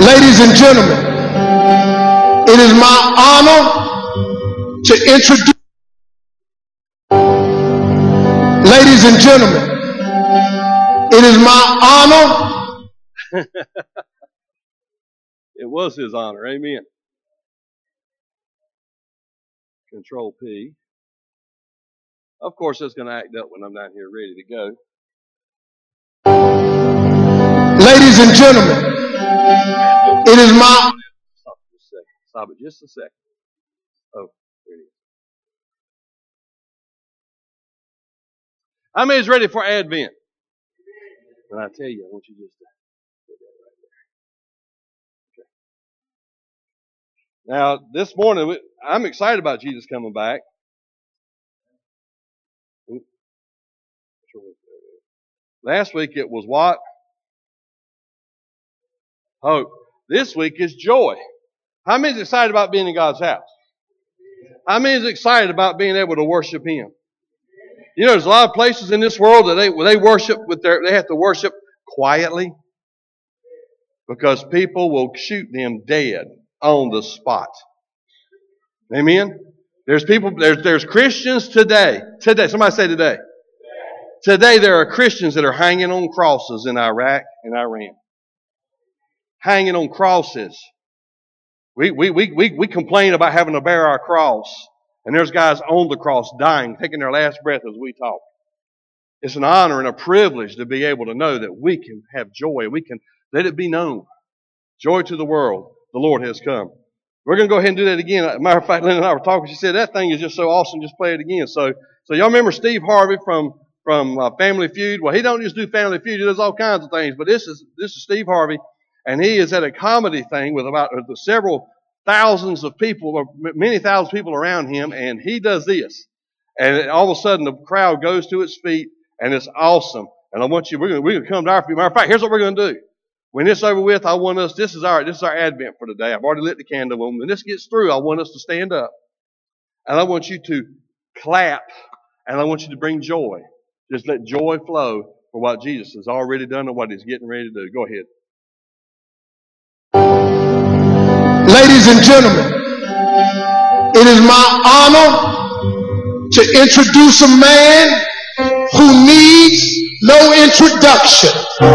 Ladies and gentlemen, it is my honor to introduce. Ladies and gentlemen, it is my honor. It was his honor. Amen. Control P. Of course, that's going to act up when I'm not here ready to go. Ladies and gentlemen, it is my... Stop it just a second. Stop it just a second. Oh, there it is. How many is ready for Advent? When I tell you, I want you just to put that right there. Okay. Now, this morning, I'm excited about Jesus coming back. Last week it was what? Hope. This week is joy. How many is excited about being in God's house? How many is excited about being able to worship Him? You know, there's a lot of places in this world that where they worship they have to worship quietly because people will shoot them dead on the spot. Amen. There's Christians today. Somebody say today. Today there are Christians that are hanging on crosses in Iraq and Iran. Hanging on crosses. We complain about having to bear our cross. And there's guys on the cross dying, taking their last breath as we talk. It's an honor and a privilege to be able to know that we can have joy. We can let it be known. Joy to the world. The Lord has come. We're going to go ahead and do that again. Matter of fact, Lynn and I were talking. She said, that thing is just so awesome. Just play it again. So y'all remember Steve Harvey from Family Feud? Well, he don't just do Family Feud. He does all kinds of things. But this is Steve Harvey. And he is at a comedy thing with about several thousands of people, or many thousands of people around him, and he does this. And all of a sudden, the crowd goes to its feet, and it's awesome. And I want you, we're going to come to our feet. Matter of fact, here's what we're going to do. When it's over with, I want us, this is our Advent for today. I've already lit the candle. When this gets through, I want us to stand up. And I want you to clap, and I want you to bring joy. Just let joy flow for what Jesus has already done and what He's getting ready to do. Go ahead. Ladies and gentlemen, it is my honor to introduce a man who needs no introduction.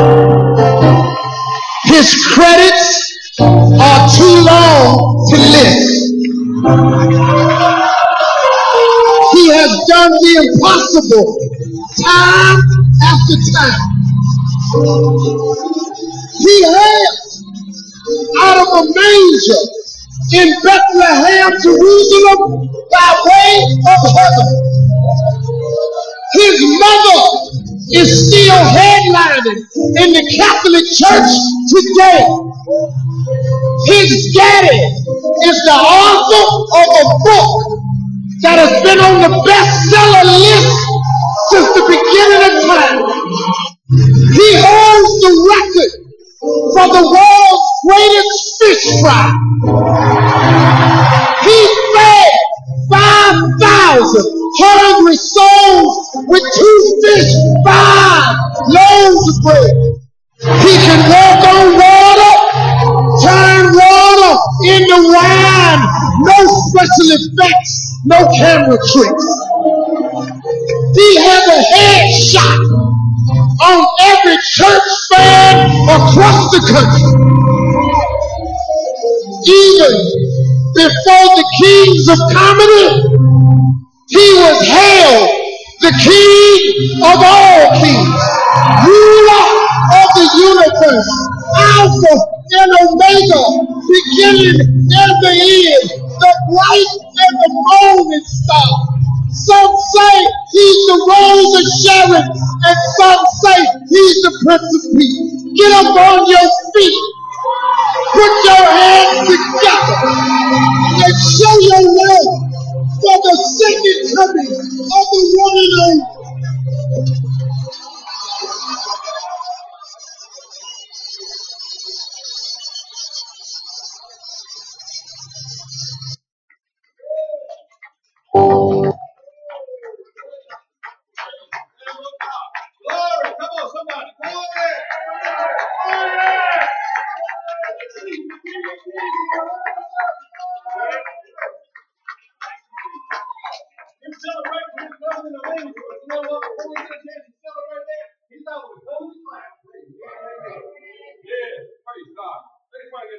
His credits are too long to list. He has done the impossible time after time. He has out of a manger in Bethlehem, Jerusalem, by way of heaven. His mother is still headlining in the Catholic Church today. His daddy is the author of a book that has been on the bestseller list since the beginning of time. He holds the record for the world's greatest fish fry. He fed 5,000 hungry souls with 2 fish, 5 loaves of bread. He can walk on water, turn water into wine. No special effects, no camera tricks. He has a headshot on every church fan across the country. Even before the kings of comedy, he was hailed the king of all kings, ruler of the universe, Alpha and Omega, beginning and the end, the bright and the morning star. Some say he's the Rose of Sharon, and some say he's the Prince of Peace. Get up on your feet, put your hands together, and show your love for the second coming of the one and only.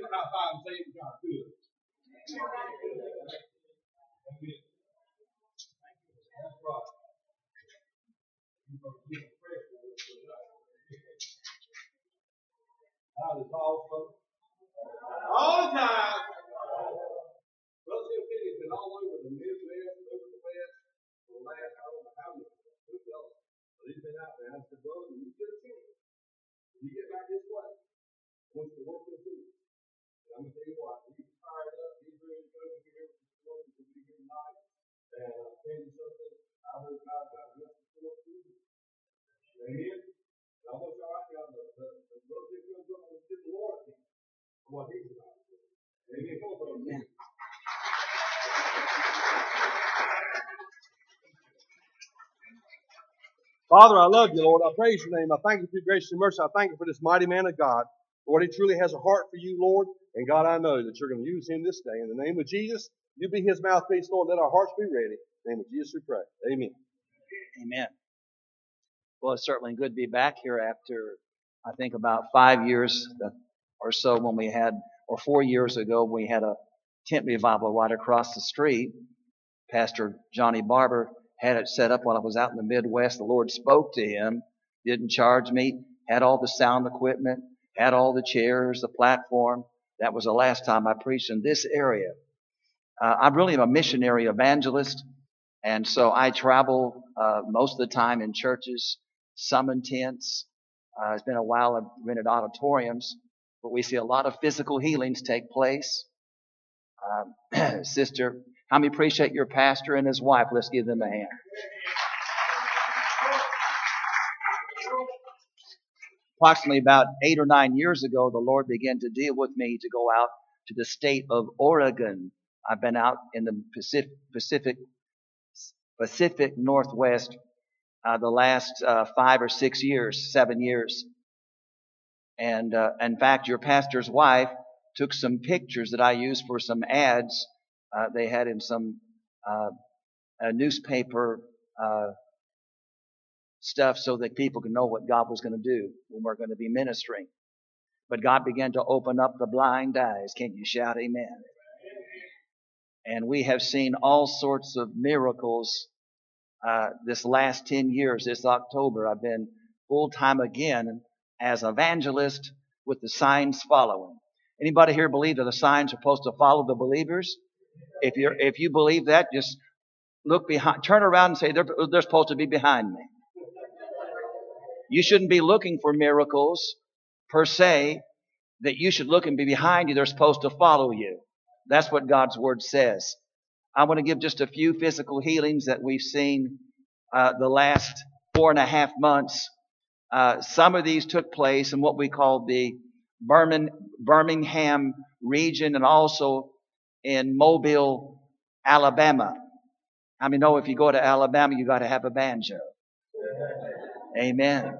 high five and say God good. That's right. God is awesome. All the time. Brother Tim Kenny's been all over the Midwest, over the West, for the last, I don't know how many, but he's been out there. I said, brother, when you get a chance, when you get back this way, I want you to work with me. And I'm going to tell you what, he's fired up, he's ready to go to here this morning, it's going to be good night. And I'll tell you something, I heard God got just before you. Amen. And I want y'all out there, the brother that comes up and give the Lord a chance for what he's about to do. Amen. Come on, brother. Father, I love you, Lord. I praise your name. I thank you for your grace and mercy. I thank you for this mighty man of God. Lord, he truly has a heart for you, Lord. And God, I know that you're going to use him this day. In the name of Jesus, you be his mouthpiece, Lord. Let our hearts be ready. In the name of Jesus we pray. Amen. Amen. Well, it's certainly good to be back here after, I think, about 5 years or so when we had, or 4 years ago, we had a tent revival right across the street. Pastor Johnny Barber had it set up while I was out in the Midwest. The Lord spoke to him, didn't charge me, had all the sound equipment, had all the chairs, the platform. That was the last time I preached in this area. I'm really a missionary evangelist, and so I travel most of the time in churches, some in tents. It's been a while I've rented auditoriums, but we see a lot of physical healings take place. Sister, how many appreciate your pastor and his wife? Let's give them a hand. Approximately about 8 or 9 years ago, the Lord began to deal with me to go out to the state of Oregon. I've been out in the Pacific Northwest the last 5 or 6 years, 7 years. And in fact, your pastor's wife took some pictures that I used for some ads they had in some a newspaper stuff so that people can know what God was going to do when we're going to be ministering. But God began to open up the blind eyes. Can you shout amen? And we have seen all sorts of miracles this last 10 years. This October, I've been full-time again as evangelist with the signs following. Anybody here believe that the signs are supposed to follow the believers? If you believe that, just look behind, turn around and say, they're supposed to be behind me. You shouldn't be looking for miracles per se, that you should look and be behind you. They're supposed to follow you. That's what God's Word says. I want to give just a few physical healings that we've seen the last 4.5 months. Some of these took place in what we call the Birmingham region and also in Mobile, Alabama. I mean, if you go to Alabama, you got to have a banjo. Amen.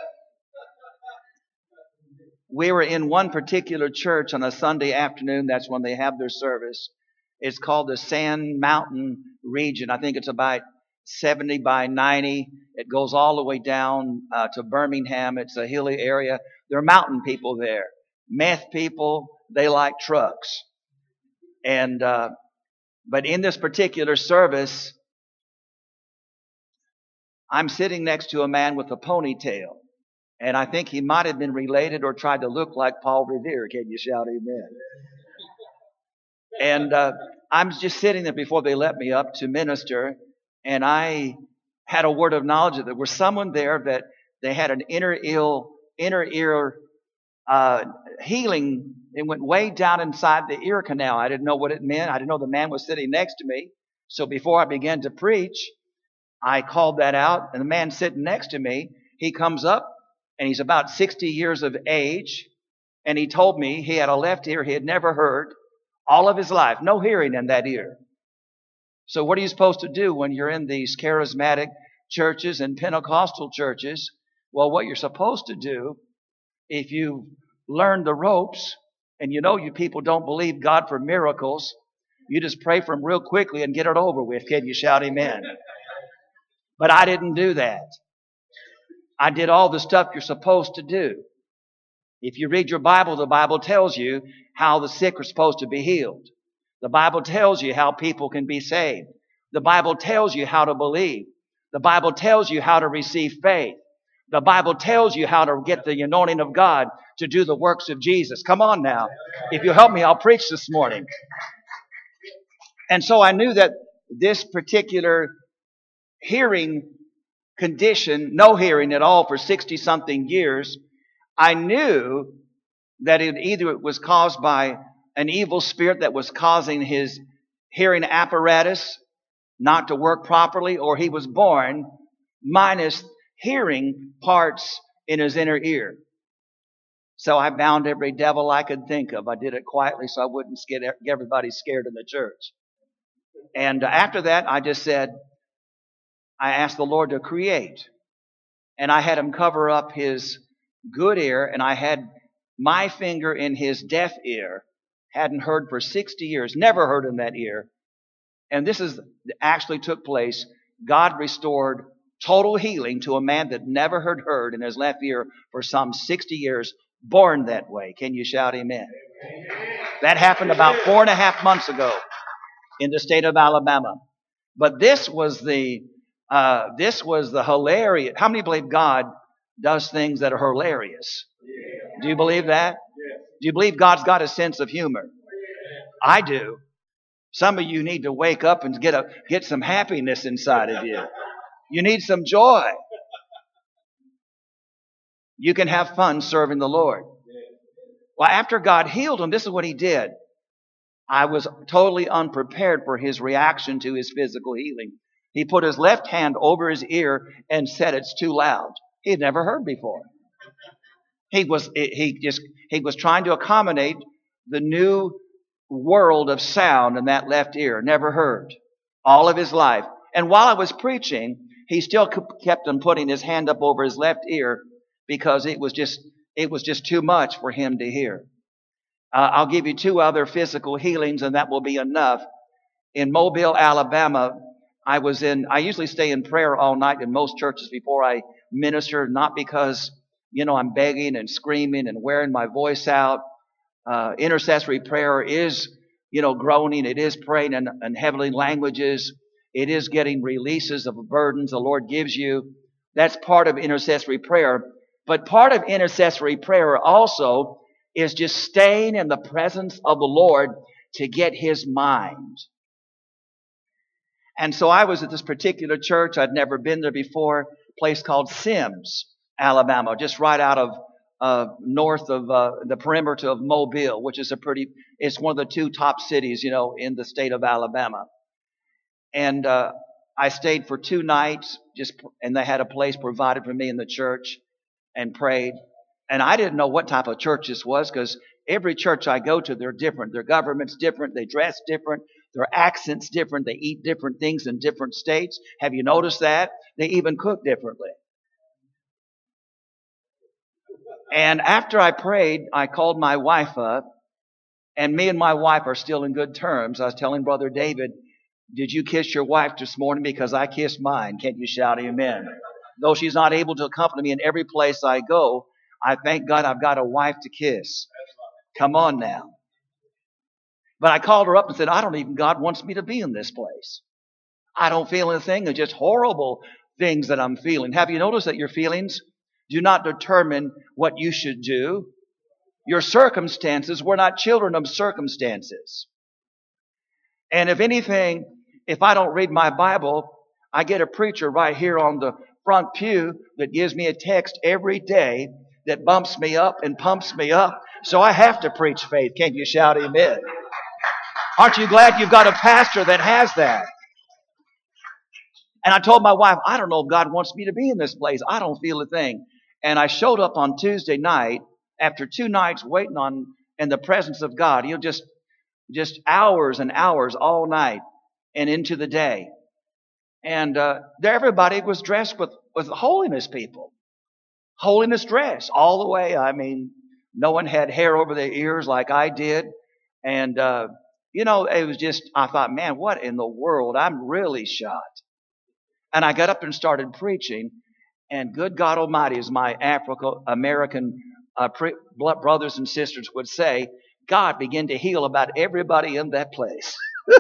We were in one particular church on a Sunday afternoon. That's when they have their service. It's called the Sand Mountain region. I think it's about 70 by 90. It goes all the way down to Birmingham. It's a hilly area. There are mountain people there. Meth people, they like trucks. And but in this particular service, I'm sitting next to a man with a ponytail. And I think he might have been related or tried to look like Paul Revere. Can you shout amen? And I'm just sitting there before they let me up to minister. And I had a word of knowledge that there was someone there that they had an inner ear healing. It went way down inside the ear canal. I didn't know what it meant. I didn't know the man was sitting next to me. So before I began to preach, I called that out. And the man sitting next to me, he comes up and he's about 60 years of age. And he told me he had a left ear he had never heard all of his life. No hearing in that ear. So what are you supposed to do when you're in these charismatic churches and Pentecostal churches? Well, what you're supposed to do, if you learn the ropes and you know you people don't believe God for miracles, you just pray for them real quickly and get it over with. Can you shout amen? But I didn't do that. I did all the stuff you're supposed to do. If you read your Bible, the Bible tells you how the sick are supposed to be healed. The Bible tells you how people can be saved. The Bible tells you how to believe. The Bible tells you how to receive faith. The Bible tells you how to get the anointing of God to do the works of Jesus. Come on now. If you help me, I'll preach this morning. And so I knew that this particular hearing condition, no hearing at all for 60-something years, I knew that it was caused by an evil spirit that was causing his hearing apparatus not to work properly, or he was born minus hearing parts in his inner ear. So I bound every devil I could think of. I did it quietly so I wouldn't get everybody scared in the church. And after that, I asked the Lord to create. And I had him cover up his good ear, and I had my finger in his deaf ear. Hadn't heard for 60 years, never heard in that ear. And this actually took place. God restored total healing to a man that never heard in his left ear for some 60 years, born that way. Can you shout amen? That happened about 4.5 months ago in the state of Alabama. But this was the hilarious. How many believe God does things that are hilarious? Do you believe that? Do you believe God's got a sense of humor? I do. Some of you need to wake up and get some happiness inside of you. You need some joy. You can have fun serving the Lord. Well, after God healed him, this is what he did. I was totally unprepared for his reaction to his physical healing. He put his left hand over his ear and said, "It's too loud." He had never heard before. He was trying to accommodate the new world of sound in that left ear. Never heard all of his life. And while I was preaching, he still kept on putting his hand up over his left ear because it was just too much for him to hear. I'll give you 2 other physical healings, and that will be enough. In Mobile, Alabama, I usually stay in prayer all night in most churches before I minister, not because, I'm begging and screaming and wearing my voice out. Intercessory prayer is, groaning. It is praying in heavenly languages. It is getting releases of burdens the Lord gives you. That's part of intercessory prayer. But part of intercessory prayer also is just staying in the presence of the Lord to get his mind. And so I was at this particular church. I'd never been there before, a place called Sims, Alabama, just right out of north of the perimeter of Mobile, which is it's one of the 2 top cities, in the state of Alabama. And I stayed for 2 nights, and they had a place provided for me in the church, and prayed. And I didn't know what type of church this was, because every church I go to, they're different. Their government's different. They dress different. Their accent's different. They eat different things in different states. Have you noticed that? They even cook differently. And after I prayed, I called my wife up, and me and my wife are still in good terms. I was telling Brother David, "Did you kiss your wife this morning? Because I kissed mine." Can't you shout amen? Though she's not able to accompany me in every place I go, I thank God I've got a wife to kiss. Come on now. But I called her up and said, God wants me to be in this place. I don't feel anything. It's just horrible things that I'm feeling. Have you noticed that your feelings do not determine what you should do? Your circumstances, we're not children of circumstances. And if anything, if I don't read my Bible, I get a preacher right here on the front pew that gives me a text every day that bumps me up and pumps me up. So I have to preach faith. Can't you shout amen? Aren't you glad you've got a pastor that has that? And I told my wife, I don't know if God wants me to be in this place. I don't feel a thing. And I showed up on Tuesday night after 2 nights waiting in the presence of God. Just hours and hours all night and into the day. And everybody was dressed with holiness people. Holiness dress all the way. I mean, no one had hair over their ears like I did. And, it was just, I thought, man, what in the world? I'm really shocked. And I got up and started preaching. And good God Almighty, as my African-American brothers and sisters would say, God began to heal about everybody in that place.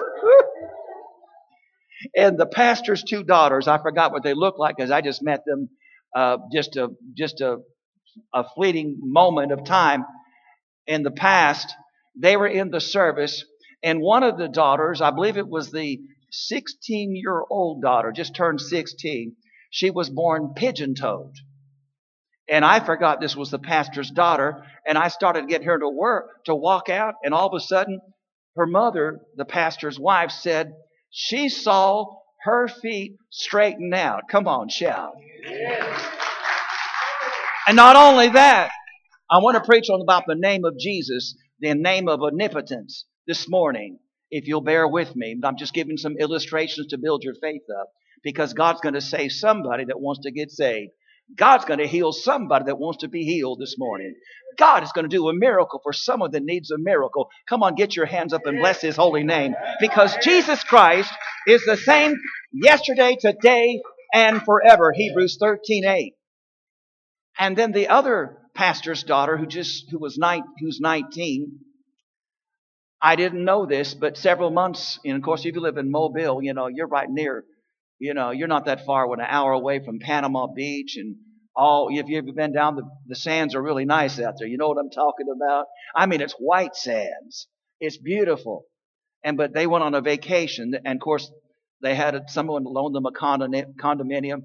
And the pastor's two daughters, I forgot what they looked like because I just met them just a fleeting moment of time in the past. They were in the service, and one of the daughters, I believe it was the 16-year-old daughter, just turned 16. She was born pigeon-toed. And I forgot this was the pastor's daughter, and I started getting her to walk out, and all of a sudden, her mother, the pastor's wife, said she saw her feet straighten out. Come on, shout. And not only that, I want to preach on about the name of Jesus, the name of omnipotence this morning. If you'll bear with me, I'm just giving some illustrations to build your faith up, because God's going to save somebody that wants to get saved. God's going to heal somebody that wants to be healed this morning. God is going to do a miracle for someone that needs a miracle. Come on, get your hands up and bless His holy name, because Jesus Christ is the same yesterday, today, and forever. Hebrews 13:8. And then the other pastor's daughter, who's 19. I didn't know this, but several months, and of course, if you live in Mobile, you're right near, you're not that far, an hour away from Panama Beach, and if you've ever been down, the sands are really nice out there. You know what I'm talking about? I mean, it's white sands. It's beautiful. But they went on a vacation, and of course, they had someone loaned them a condominium,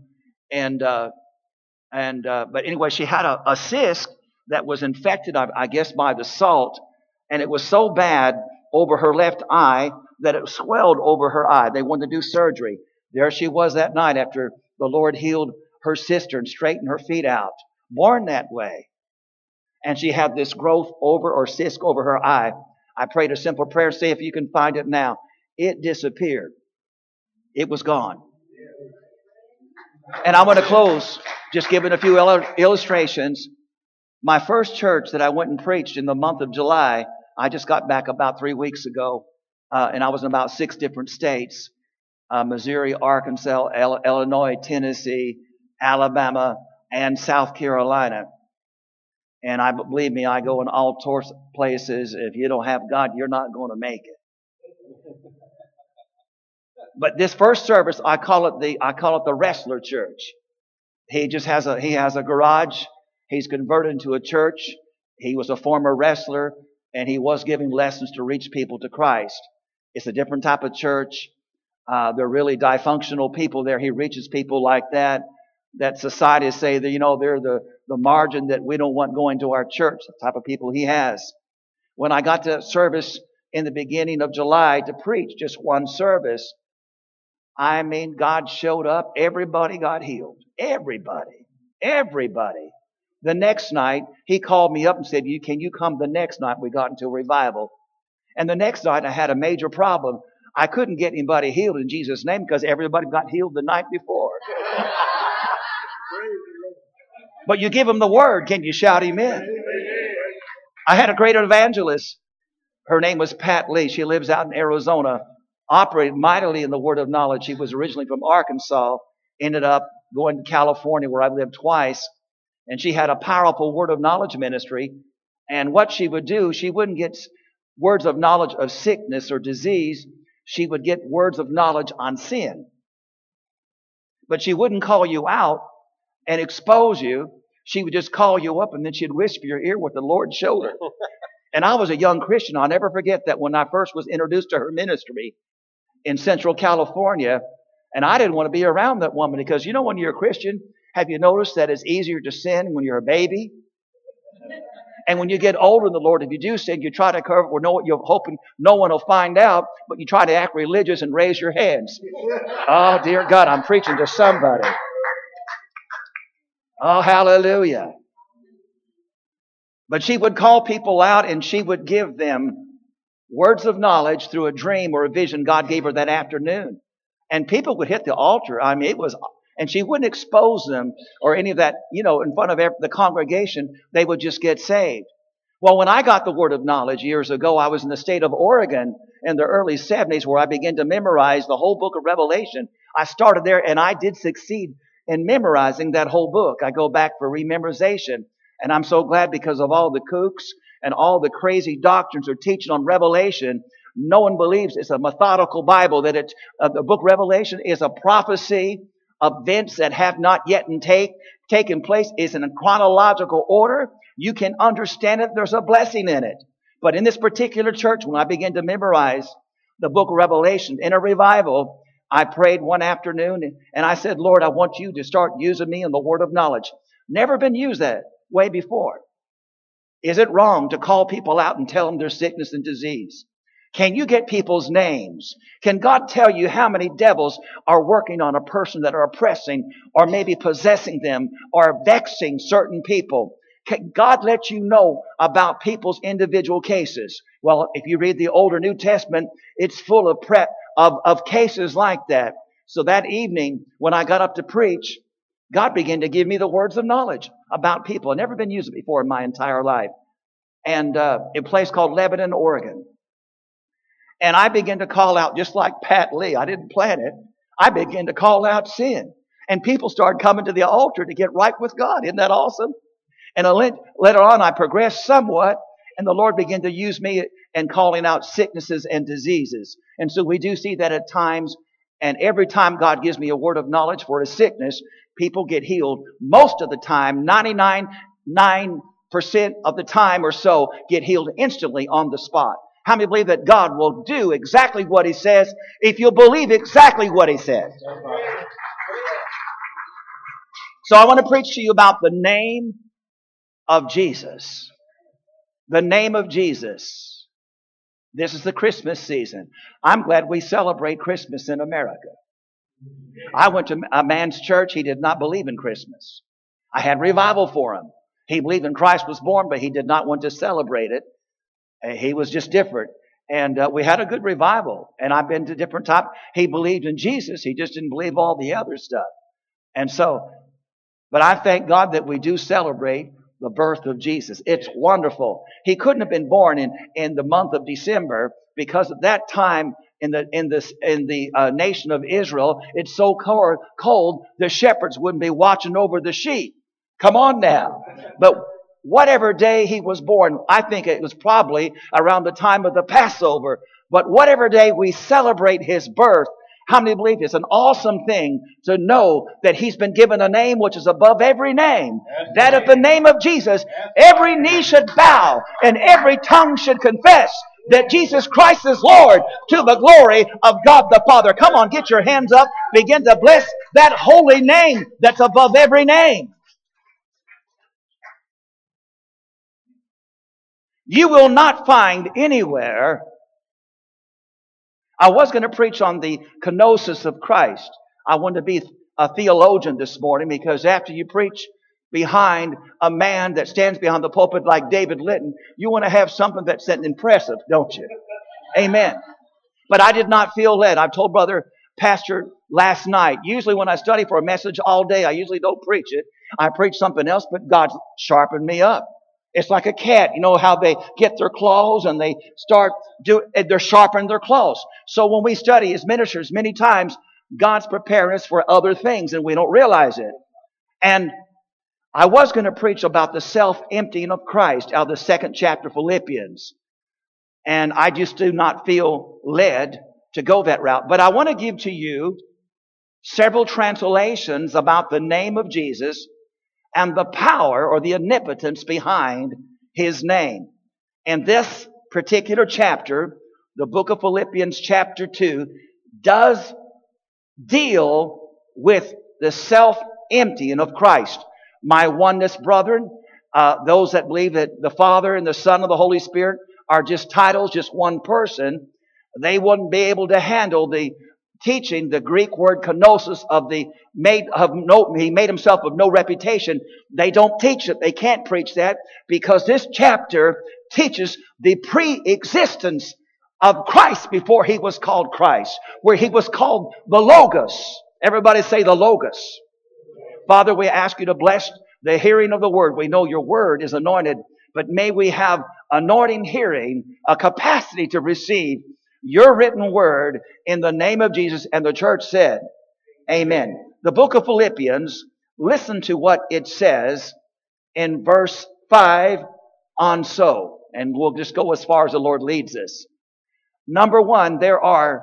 but anyway, she had a cyst that was infected, I guess, by the salt, and it was so bad over her left eye that it swelled over her eye. They wanted to do surgery. There she was that night after the Lord healed her sister and straightened her feet out, born that way. And she had this growth or cyst over her eye. I prayed a simple prayer, say if you can find it now. It disappeared. It was gone. And I'm going to close just giving a few illustrations. My first church that I went and preached in the month of July, I just got back about 3 weeks ago, and I was in about 6 different states, Missouri, Arkansas, Illinois, Tennessee, Alabama, and South Carolina. And believe me, I go in all sorts of places. If you don't have God, you're not going to make it. But this first service, I call it the wrestler church. He has a garage. He's converted into a church. He was a former wrestler, and he was giving lessons to reach people to Christ. It's a different type of church. They're really dysfunctional people there. He reaches people like that society say that, they're the margin that we don't want going to our church, the type of people he has. When I got to service in the beginning of July to preach just one service, I mean, God showed up. Everybody got healed. Everybody. The next night, he called me up and said, can you come the next night? We got into a revival. And the next night, I had a major problem. I couldn't get anybody healed in Jesus' name because everybody got healed the night before. But you give them the word. Can you shout amen? I had a great evangelist. Her name was Pat Lee. She lives out in Arizona. Operated mightily in the word of knowledge. She was originally from Arkansas. Ended up going to California where I lived twice. And she had a powerful word of knowledge ministry. And what she would do, she wouldn't get words of knowledge of sickness or disease. She would get words of knowledge on sin. But she wouldn't call you out and expose you. She would just call you up and then she'd whisper your ear what the Lord showed her. And I was a young Christian. I'll never forget that when I first was introduced to her ministry in Central California. And I didn't want to be around that woman because, when you're a Christian, have you noticed that it's easier to sin when you're a baby? And when you get older in the Lord, if you do sin, you try to cover it where you're hoping no one will find out, but you try to act religious and raise your hands. Oh, dear God, I'm preaching to somebody. Oh, hallelujah. But she would call people out and she would give them words of knowledge through a dream or a vision God gave her that afternoon. And people would hit the altar. I mean, and she wouldn't expose them or any of that, in front of the congregation. They would just get saved. Well, when I got the word of knowledge years ago, I was in the state of Oregon in the early 70s where I began to memorize the whole book of Revelation. I started there and I did succeed in memorizing that whole book. I go back for rememorization. And I'm so glad because of all the kooks and all the crazy doctrines are teaching on Revelation, no one believes it's a methodical Bible, that the book Revelation is a prophecy of events that have not yet taken place. It's in a chronological order. You can understand it. There's a blessing in it. But in this particular church, when I began to memorize the book of Revelation in a revival, I prayed one afternoon and I said, Lord, I want you to start using me in the word of knowledge. Never been used that way before. Is it wrong to call people out and tell them their sickness and disease? Can you get people's names? Can God tell you how many devils are working on a person that are oppressing or maybe possessing them or vexing certain people? Can God let you know about people's individual cases? Well, if you read the older New Testament, it's full of cases like that. So that evening, when I got up to preach, God began to give me the words of knowledge about people. I've never been used before in my entire life. And in a place called Lebanon, Oregon. And I began to call out, just like Pat Lee. I didn't plan it. I began to call out sin. And people started coming to the altar to get right with God. Isn't that awesome? And later on, I progressed somewhat. And the Lord began to use me in calling out sicknesses and diseases. And so we do see that at times. And every time God gives me a word of knowledge for a sickness, people get healed. Most of the time, 99.9% of the time or so, get healed instantly on the spot. How many believe that God will do exactly what He says if you'll believe exactly what He says? So I want to preach to you about the name of Jesus. The name of Jesus. This is the Christmas season. I'm glad we celebrate Christmas in America. I went to a man's church. He did not believe in Christmas. I had revival for him. He believed in Christ was born, but he did not want to celebrate it. He was just different. And we had a good revival. And I've been to different times. He believed in Jesus. He just didn't believe all the other stuff. And so, but I thank God that we do celebrate the birth of Jesus. It's wonderful. He couldn't have been born in the month of December, because at that time in the nation of Israel, it's so cold, the shepherds wouldn't be watching over the sheep. Come on now. But whatever day he was born, I think it was probably around the time of the Passover. But whatever day we celebrate his birth, how many believe it's an awesome thing to know that he's been given a name which is above every name? That at the name of Jesus, every knee should bow and every tongue should confess that Jesus Christ is Lord, to the glory of God the Father. Come on, get your hands up. Begin to bless that holy name that's above every name. You will not find anywhere. I was going to preach on the kenosis of Christ. I wanted to be a theologian this morning, because after you preach behind a man that stands behind the pulpit like David Litton, you want to have something that's impressive, don't you? Amen. But I did not feel led. I've told Brother Pastor last night, usually when I study for a message all day, I usually don't preach it. I preach something else, but God sharpened me up. It's like a cat. You know how they get their claws and they they're sharpening their claws. So when we study as ministers, many times God's preparing us for other things and we don't realize it. And I was going to preach about the self-emptying of Christ out of the 2nd chapter of Philippians. And I just do not feel led to go that route. But I want to give to you several translations about the name of Jesus and the power or the omnipotence behind his name. And this particular chapter, the book of Philippians chapter 2, does deal with the self-emptying of Christ. My oneness brethren, those that believe that the Father and the Son and the Holy Spirit are just titles, just one person, they wouldn't be able to handle the teaching, the Greek word kenosis he made himself of no reputation. They don't teach it. They can't preach that, because this chapter teaches the pre-existence of Christ before he was called Christ, where he was called the Logos. Everybody say the Logos. Father, we ask you to bless the hearing of the word. We know your word is anointed, but may we have anointing hearing, a capacity to receive your written word in the name of Jesus. And the church said, amen. The book of Philippians, listen to what it says in verse 5 on so. And we'll just go as far as the Lord leads us. Number one, there are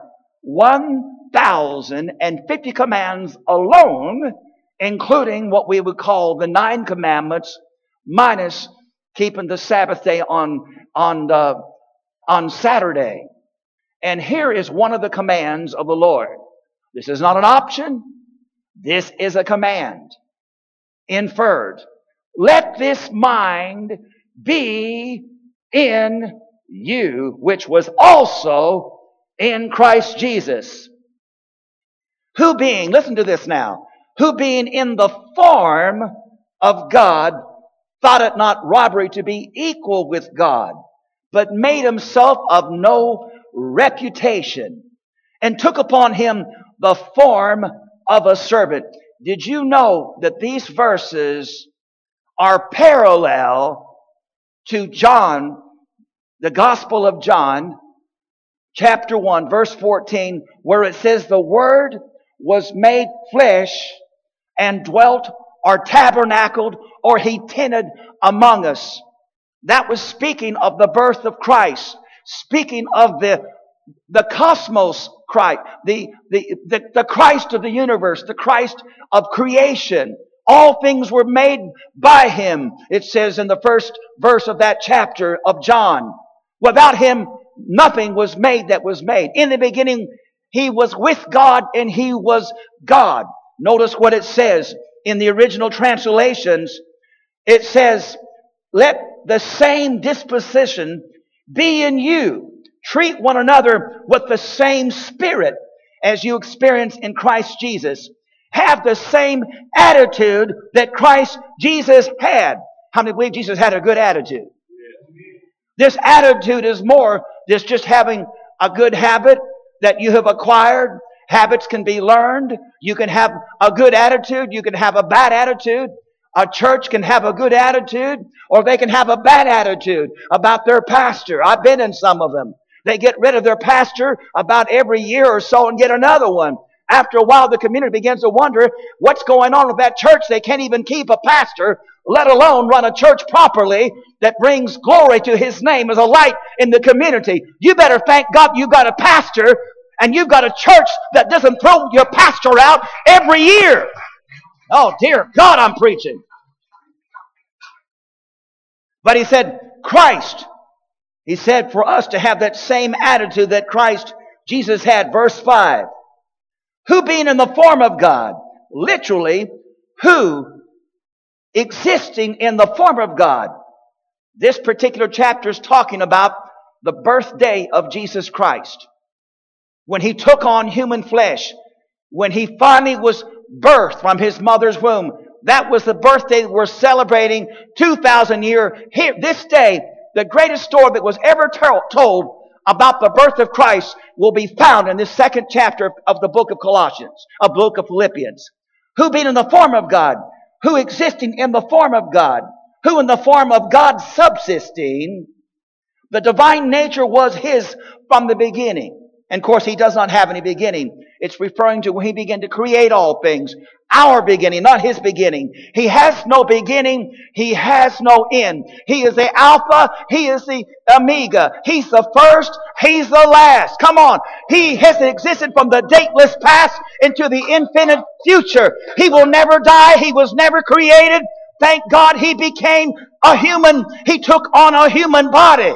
1,050 commands alone, including what we would call the 9 commandments, minus keeping the Sabbath day on Saturday. And here is one of the commands of the Lord. This is not an option. This is a command. Inferred. Let this mind be in you, which was also in Christ Jesus. Who being, listen to this now, who being in the form of God, thought it not robbery to be equal with God, but made himself of no reputation, and took upon him the form of a servant. Did you know that these verses are parallel to John, the Gospel of John, chapter 1, verse 14, where it says the Word was made flesh and dwelt or tabernacled or he tented among us. That was speaking of the birth of Christ, speaking of the cosmos Christ, the Christ of the universe, the Christ of creation. All things were made by him, it says in the first verse of that chapter of John. Without him, nothing was made that was made. In the beginning, he was with God and he was God. Notice what it says in the original translations. It says, let the same disposition be in you. Treat one another with the same spirit as you experience in Christ Jesus. Have the same attitude that Christ Jesus had. How many believe Jesus had a good attitude? This attitude is more than just having a good habit that you have acquired. Habits can be learned. You can have a good attitude. You can have a bad attitude. A church can have a good attitude, or they can have a bad attitude about their pastor. I've been in some of them. They get rid of their pastor about every year or so and get another one. After a while, the community begins to wonder what's going on with that church. They can't even keep a pastor, let alone run a church properly that brings glory to his name as a light in the community. You better thank God you've got a pastor and you've got a church that doesn't throw your pastor out every year. Oh, dear God, I'm preaching. But he said, Christ. He said for us to have that same attitude that Christ Jesus had. Verse 5. Who being in the form of God, literally, who existing in the form of God. This particular chapter is talking about the birthday of Jesus Christ. When he took on human flesh, when he finally was birthed from his mother's womb, that was the birthday we're celebrating 2,000 years. Here, this day, the greatest story that was ever told about the birth of Christ will be found in this second chapter of the book of Colossians, a book of Philippians. Who being in the form of God, who existing in the form of God, who in the form of God subsisting, the divine nature was his from the beginning. And of course, he does not have any beginning. It's referring to when he began to create all things. Our beginning, not his beginning. He has no beginning. He has no end. He is the Alpha. He is the Omega. He's the first. He's the last. Come on. He has existed from the dateless past into the infinite future. He will never die. He was never created. Thank God he became a human. He took on a human body.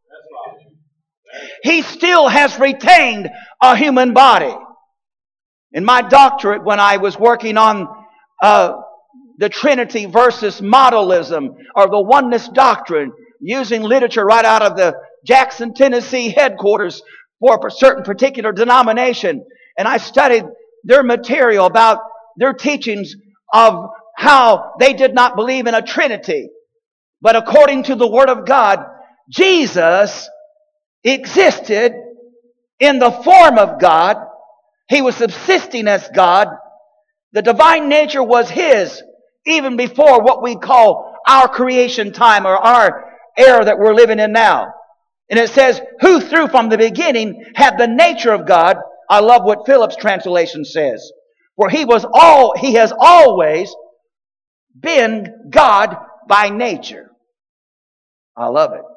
He still has retained a human body. In my doctorate, when I was working on the Trinity versus modalism, or the oneness doctrine, using literature right out of the Jackson, Tennessee headquarters for a certain particular denomination, and I studied their material about their teachings of how they did not believe in a Trinity. But according to the Word of God, Jesus existed in the form of God. He was subsisting as God. The divine nature was his even before what we call our creation time or our era that we're living in now. And it says, who through from the beginning had the nature of God. I love what Phillips translation says. For he has always been God by nature. I love it.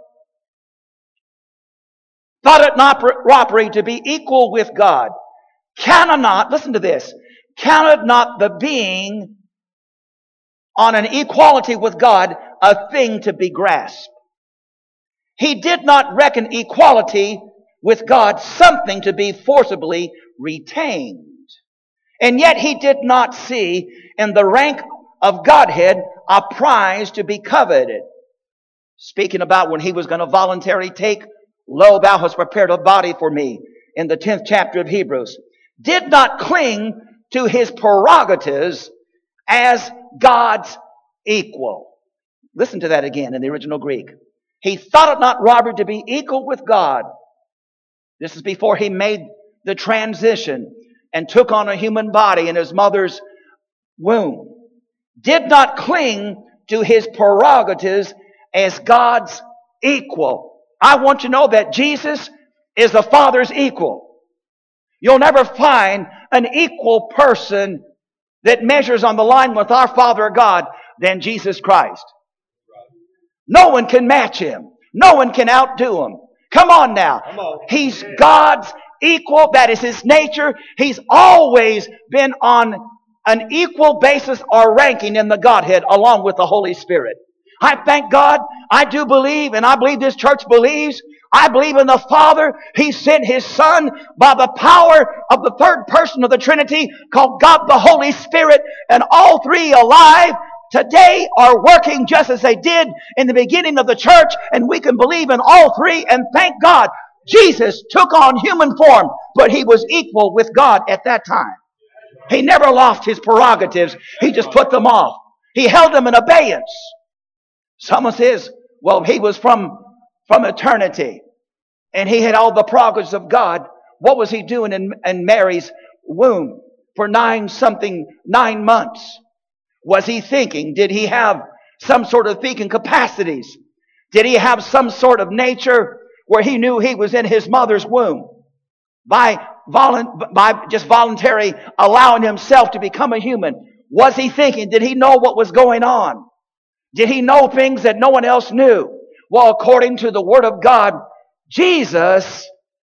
Thought it not robbery to be equal with God. Counted not, listen to this, counted not the being on an equality with God a thing to be grasped. He did not reckon equality with God something to be forcibly retained. And yet he did not see in the rank of Godhead a prize to be coveted. Speaking about when he was going to voluntarily take, lo, thou hast prepared a body for me, in the 10th chapter of Hebrews, did not cling to his prerogatives as God's equal. Listen to that again in the original Greek. He thought it not robbery to be equal with God. This is before he made the transition and took on a human body in his mother's womb. Did not cling to his prerogatives as God's equal. I want you to know that Jesus is the Father's equal. You'll never find an equal person that measures on the line with our Father God than Jesus Christ. No one can match him. No one can outdo him. Come on now. He's God's equal. That is his nature. He's always been on an equal basis or ranking in the Godhead along with the Holy Spirit. I thank God. I do believe, and I believe this church believes, I believe in the Father. He sent His Son by the power of the third person of the Trinity called God the Holy Spirit, and all three alive today are working just as they did in the beginning of the church, and we can believe in all three, and thank God. Jesus took on human form, but He was equal with God at that time. He never lost His prerogatives. He just put them off. He held them in abeyance. Someone says, well, He was from eternity, and He had all the prerogatives of God. What was He doing in Mary's womb for 9 months? Was He thinking? Did He have some sort of thinking capacities? Did He have some sort of nature where He knew He was in His mother's womb? By just voluntarily allowing Himself to become a human. Was He thinking? Did He know what was going on? Did He know things that no one else knew? Well, according to the Word of God, Jesus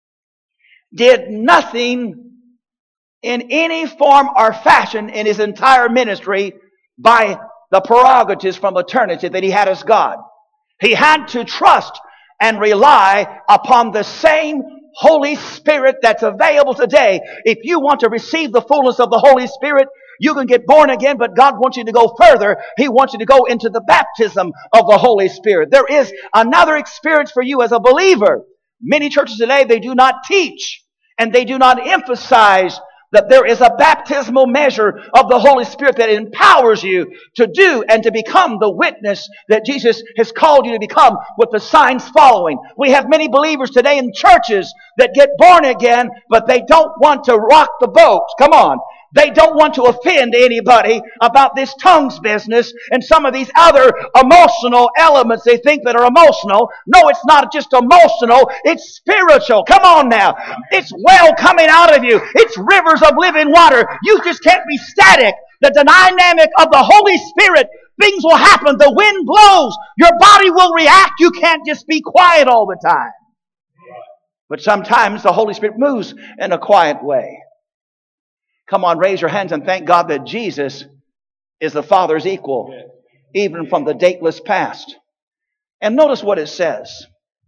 did nothing in any form or fashion in His entire ministry by the prerogatives from eternity that He had as God. He had to trust and rely upon the same Holy Spirit that's available today. If you want to receive the fullness of the Holy Spirit, you can get born again, but God wants you to go further. He wants you to go into the baptism of the Holy Spirit. There is another experience for you as a believer. Many churches today, they do not teach and they do not emphasize that there is a baptismal measure of the Holy Spirit that empowers you to do and to become the witness that Jesus has called you to become, with the signs following. We have many believers today in churches that get born again, but they don't want to rock the boat. Come on. They don't want to offend anybody about this tongues business and some of these other emotional elements they think that are emotional. No, it's not just emotional. It's spiritual. Come on now. It's well coming out of you. It's rivers of living water. You just can't be static. The dynamic of the Holy Spirit, things will happen. The wind blows. Your body will react. You can't just be quiet all the time. But sometimes the Holy Spirit moves in a quiet way. Come on, raise your hands and thank God that Jesus is the Father's equal, even from the dateless past. And notice what it says.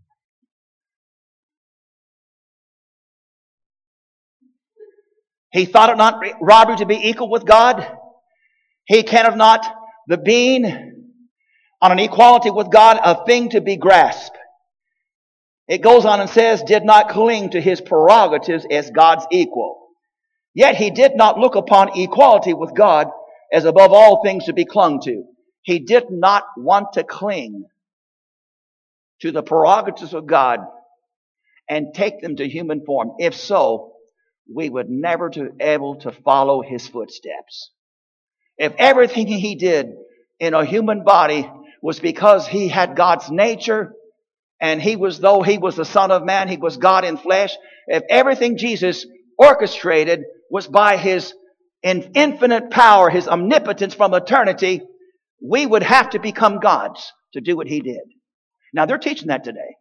He thought it not robbery to be equal with God. He counted not the being on an equality with God a thing to be grasped. It goes on and says, did not cling to His prerogatives as God's equal. Yet He did not look upon equality with God as above all things to be clung to. He did not want to cling to the prerogatives of God and take them to human form. If so, we would never be able to follow His footsteps. If everything He did in a human body was because He had God's nature, and though He was the Son of Man, He was God in flesh, if everything Jesus orchestrated was by His infinite power, His omnipotence from eternity, we would have to become gods to do what He did. Now, they're teaching that today.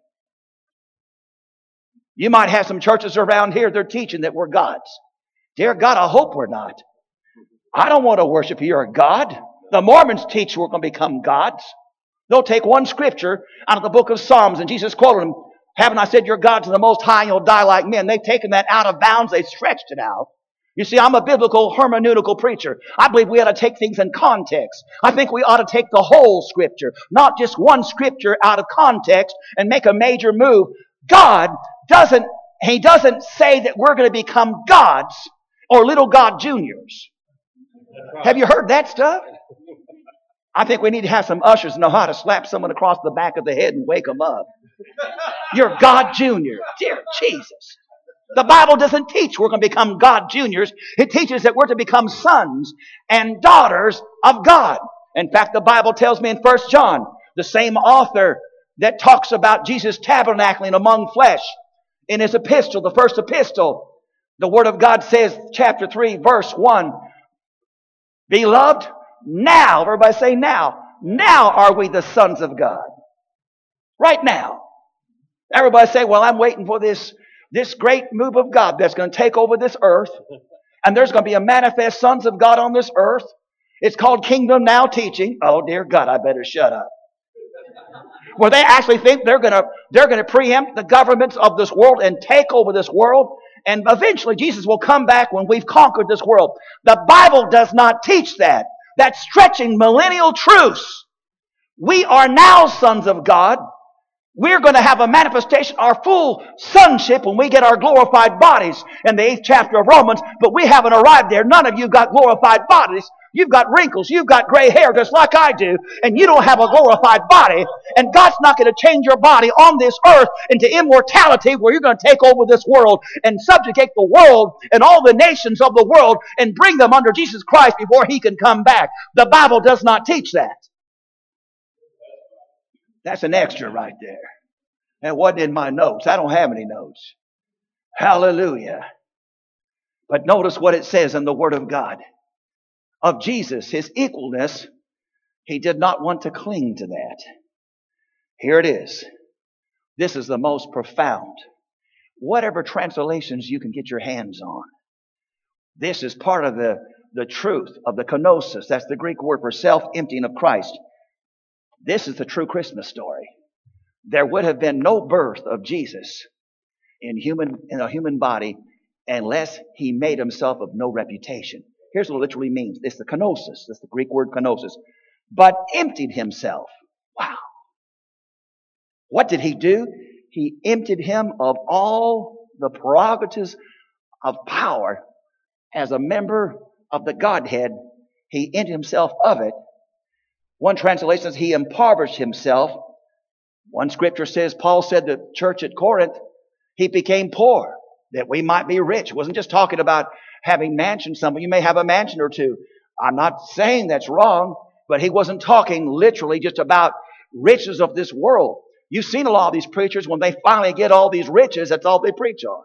You might have some churches around here, they're teaching that we're gods. Dear God, I hope we're not. I don't want to worship your God. The Mormons teach we're going to become gods. They'll take one scripture out of the book of Psalms, and Jesus quoted them, haven't I said your God's the most high and you'll die like men? They've taken that out of bounds. They've stretched it out. You see, I'm a biblical hermeneutical preacher. I believe we ought to take things in context. I think we ought to take the whole scripture, not just one scripture out of context and make a major move. God doesn't say that we're going to become gods or little God juniors. Have you heard that stuff? I think we need to have some ushers know how to slap someone across the back of the head and wake them up. You're God junior. Dear Jesus. The Bible doesn't teach we're going to become God juniors. It teaches that we're to become sons and daughters of God. In fact, the Bible tells me in 1 John, the same author that talks about Jesus tabernacling among flesh, in his epistle, the first epistle, the Word of God says, chapter 3, verse 1, Beloved, now, everybody say now are we the sons of God. Right now. Everybody say, well, I'm waiting for this great move of God that's going to take over this earth. And there's going to be a manifest sons of God on this earth. It's called Kingdom Now Teaching. Oh, dear God, I better shut up. Where they actually think they're going to preempt the governments of this world and take over this world. And eventually Jesus will come back when we've conquered this world. The Bible does not teach that. That's stretching millennial truths. We are now sons of God. We're going to have a manifestation, our full sonship, when we get our glorified bodies in the 8th chapter of Romans. But we haven't arrived there. None of you got glorified bodies. You've got wrinkles. You've got gray hair just like I do. And you don't have a glorified body. And God's not going to change your body on this earth into immortality where you're going to take over this world and subjugate the world and all the nations of the world and bring them under Jesus Christ before He can come back. The Bible does not teach that. That's an extra right there. That wasn't in my notes. I don't have any notes. Hallelujah. But notice what it says in the Word of God. Of Jesus, His equalness, He did not want to cling to that. Here it is. This is the most profound. Whatever translations you can get your hands on. This is part of the truth of the kenosis. That's the Greek word for self-emptying of Christ. This is the true Christmas story. There would have been no birth of Jesus in a human body unless He made Himself of no reputation. Here's what it literally means. It's the kenosis. That's the Greek word kenosis. But emptied Himself. Wow. What did He do? He emptied Him of all the prerogatives of power as a member of the Godhead. He emptied Himself of it. One translation says He impoverished Himself. One scripture says, Paul said to the church at Corinth, He became poor that we might be rich. It wasn't just talking about having mansions. Some of you may have a mansion or two. I'm not saying that's wrong, but he wasn't talking literally just about riches of this world. You've seen a lot of these preachers, when they finally get all these riches, that's all they preach on.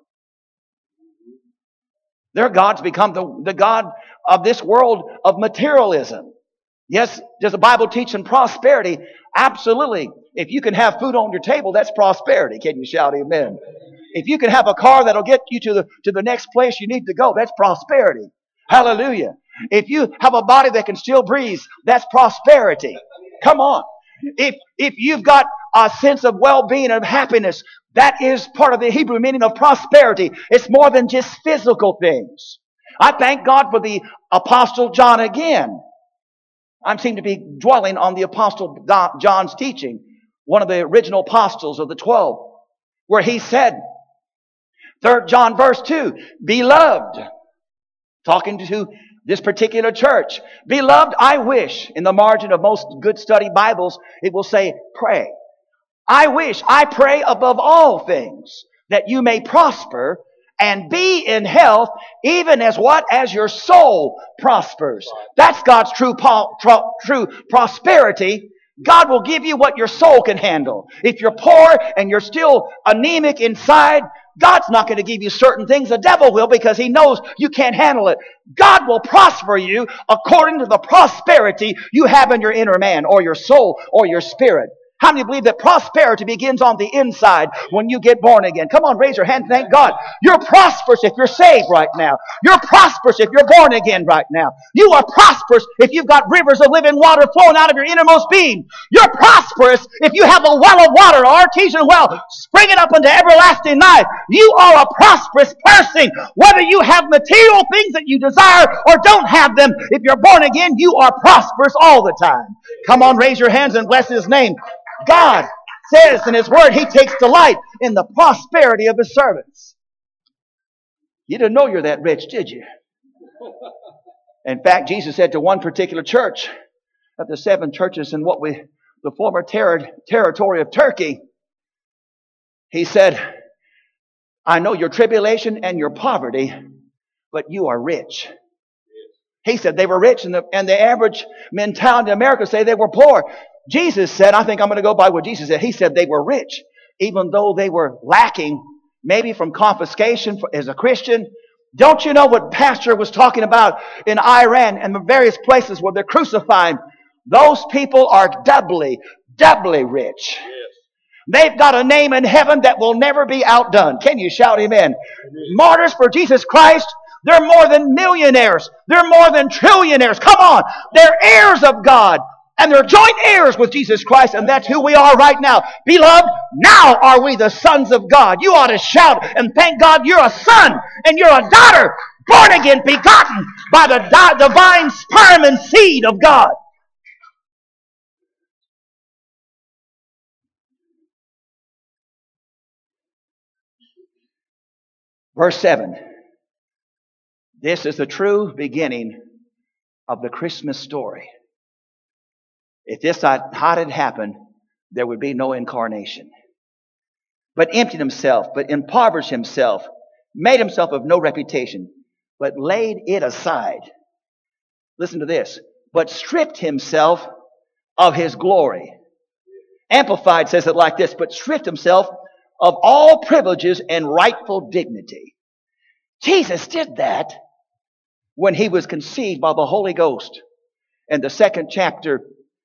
Their gods become the god of this world of materialism. Yes, does the Bible teach in prosperity? Absolutely. If you can have food on your table, that's prosperity. Can you shout amen? If you can have a car that'll get you to the next place you need to go, that's prosperity. Hallelujah. If you have a body that can still breathe, that's prosperity. Come on. If you've got a sense of well-being and happiness, that is part of the Hebrew meaning of prosperity. It's more than just physical things. I thank God for the Apostle John again. I seem to be dwelling on the Apostle John's teaching, one of the original apostles of the 12, where he said, 3 John verse 2, Beloved, talking to this particular church, Beloved, I wish, in the margin of most good study Bibles, it will say, pray. I pray above all things, that you may prosper and be in health, even as what? As your soul prospers. That's God's true prosperity. God will give you what your soul can handle. If you're poor and you're still anemic inside, God's not going to give you certain things. The devil will, because he knows you can't handle it. God will prosper you according to the prosperity you have in your inner man or your soul or your spirit. How many believe that prosperity begins on the inside when you get born again? Come on, raise your hand. Thank God. You're prosperous if you're saved right now. You're prosperous if you're born again right now. You are prosperous if you've got rivers of living water flowing out of your innermost being. You're prosperous if you have a well of water, an artesian well, springing up into everlasting life. You are a prosperous person. Whether you have material things that you desire or don't have them, if you're born again, you are prosperous all the time. Come on, raise your hands and bless His name. God says in His Word He takes delight in the prosperity of His servants. You didn't know you're that rich, did you? In fact, Jesus said to one particular church of the 7 churches in the former territory of Turkey, He said, I know your tribulation and your poverty, but you are rich. He said they were rich, and the average mentality in America say they were poor. Jesus said, I think I'm going to go by what Jesus said. He said they were rich, even though they were lacking, maybe from confiscation as a Christian. Don't you know what Pastor was talking about in Iran and the various places where they're crucifying? Those people are doubly rich. They've got a name in heaven that will never be outdone. Can you shout amen? Martyrs for Jesus Christ, they're more than millionaires. They're more than trillionaires. Come on. They're heirs of God. And they're joint heirs with Jesus Christ, and that's who we are right now. Beloved, now are we the sons of God. You ought to shout and thank God you're a son and you're a daughter, born again, begotten by the divine sperm and seed of God. Verse 7. This is the true beginning of the Christmas story. If this had happened, there would be no incarnation. But emptied Himself, but impoverished Himself, made Himself of no reputation, but laid it aside. Listen to this. But stripped Himself of His glory. Amplified says it like this, but stripped Himself of all privileges and rightful dignity. Jesus did that when He was conceived by the Holy Ghost. In the second chapter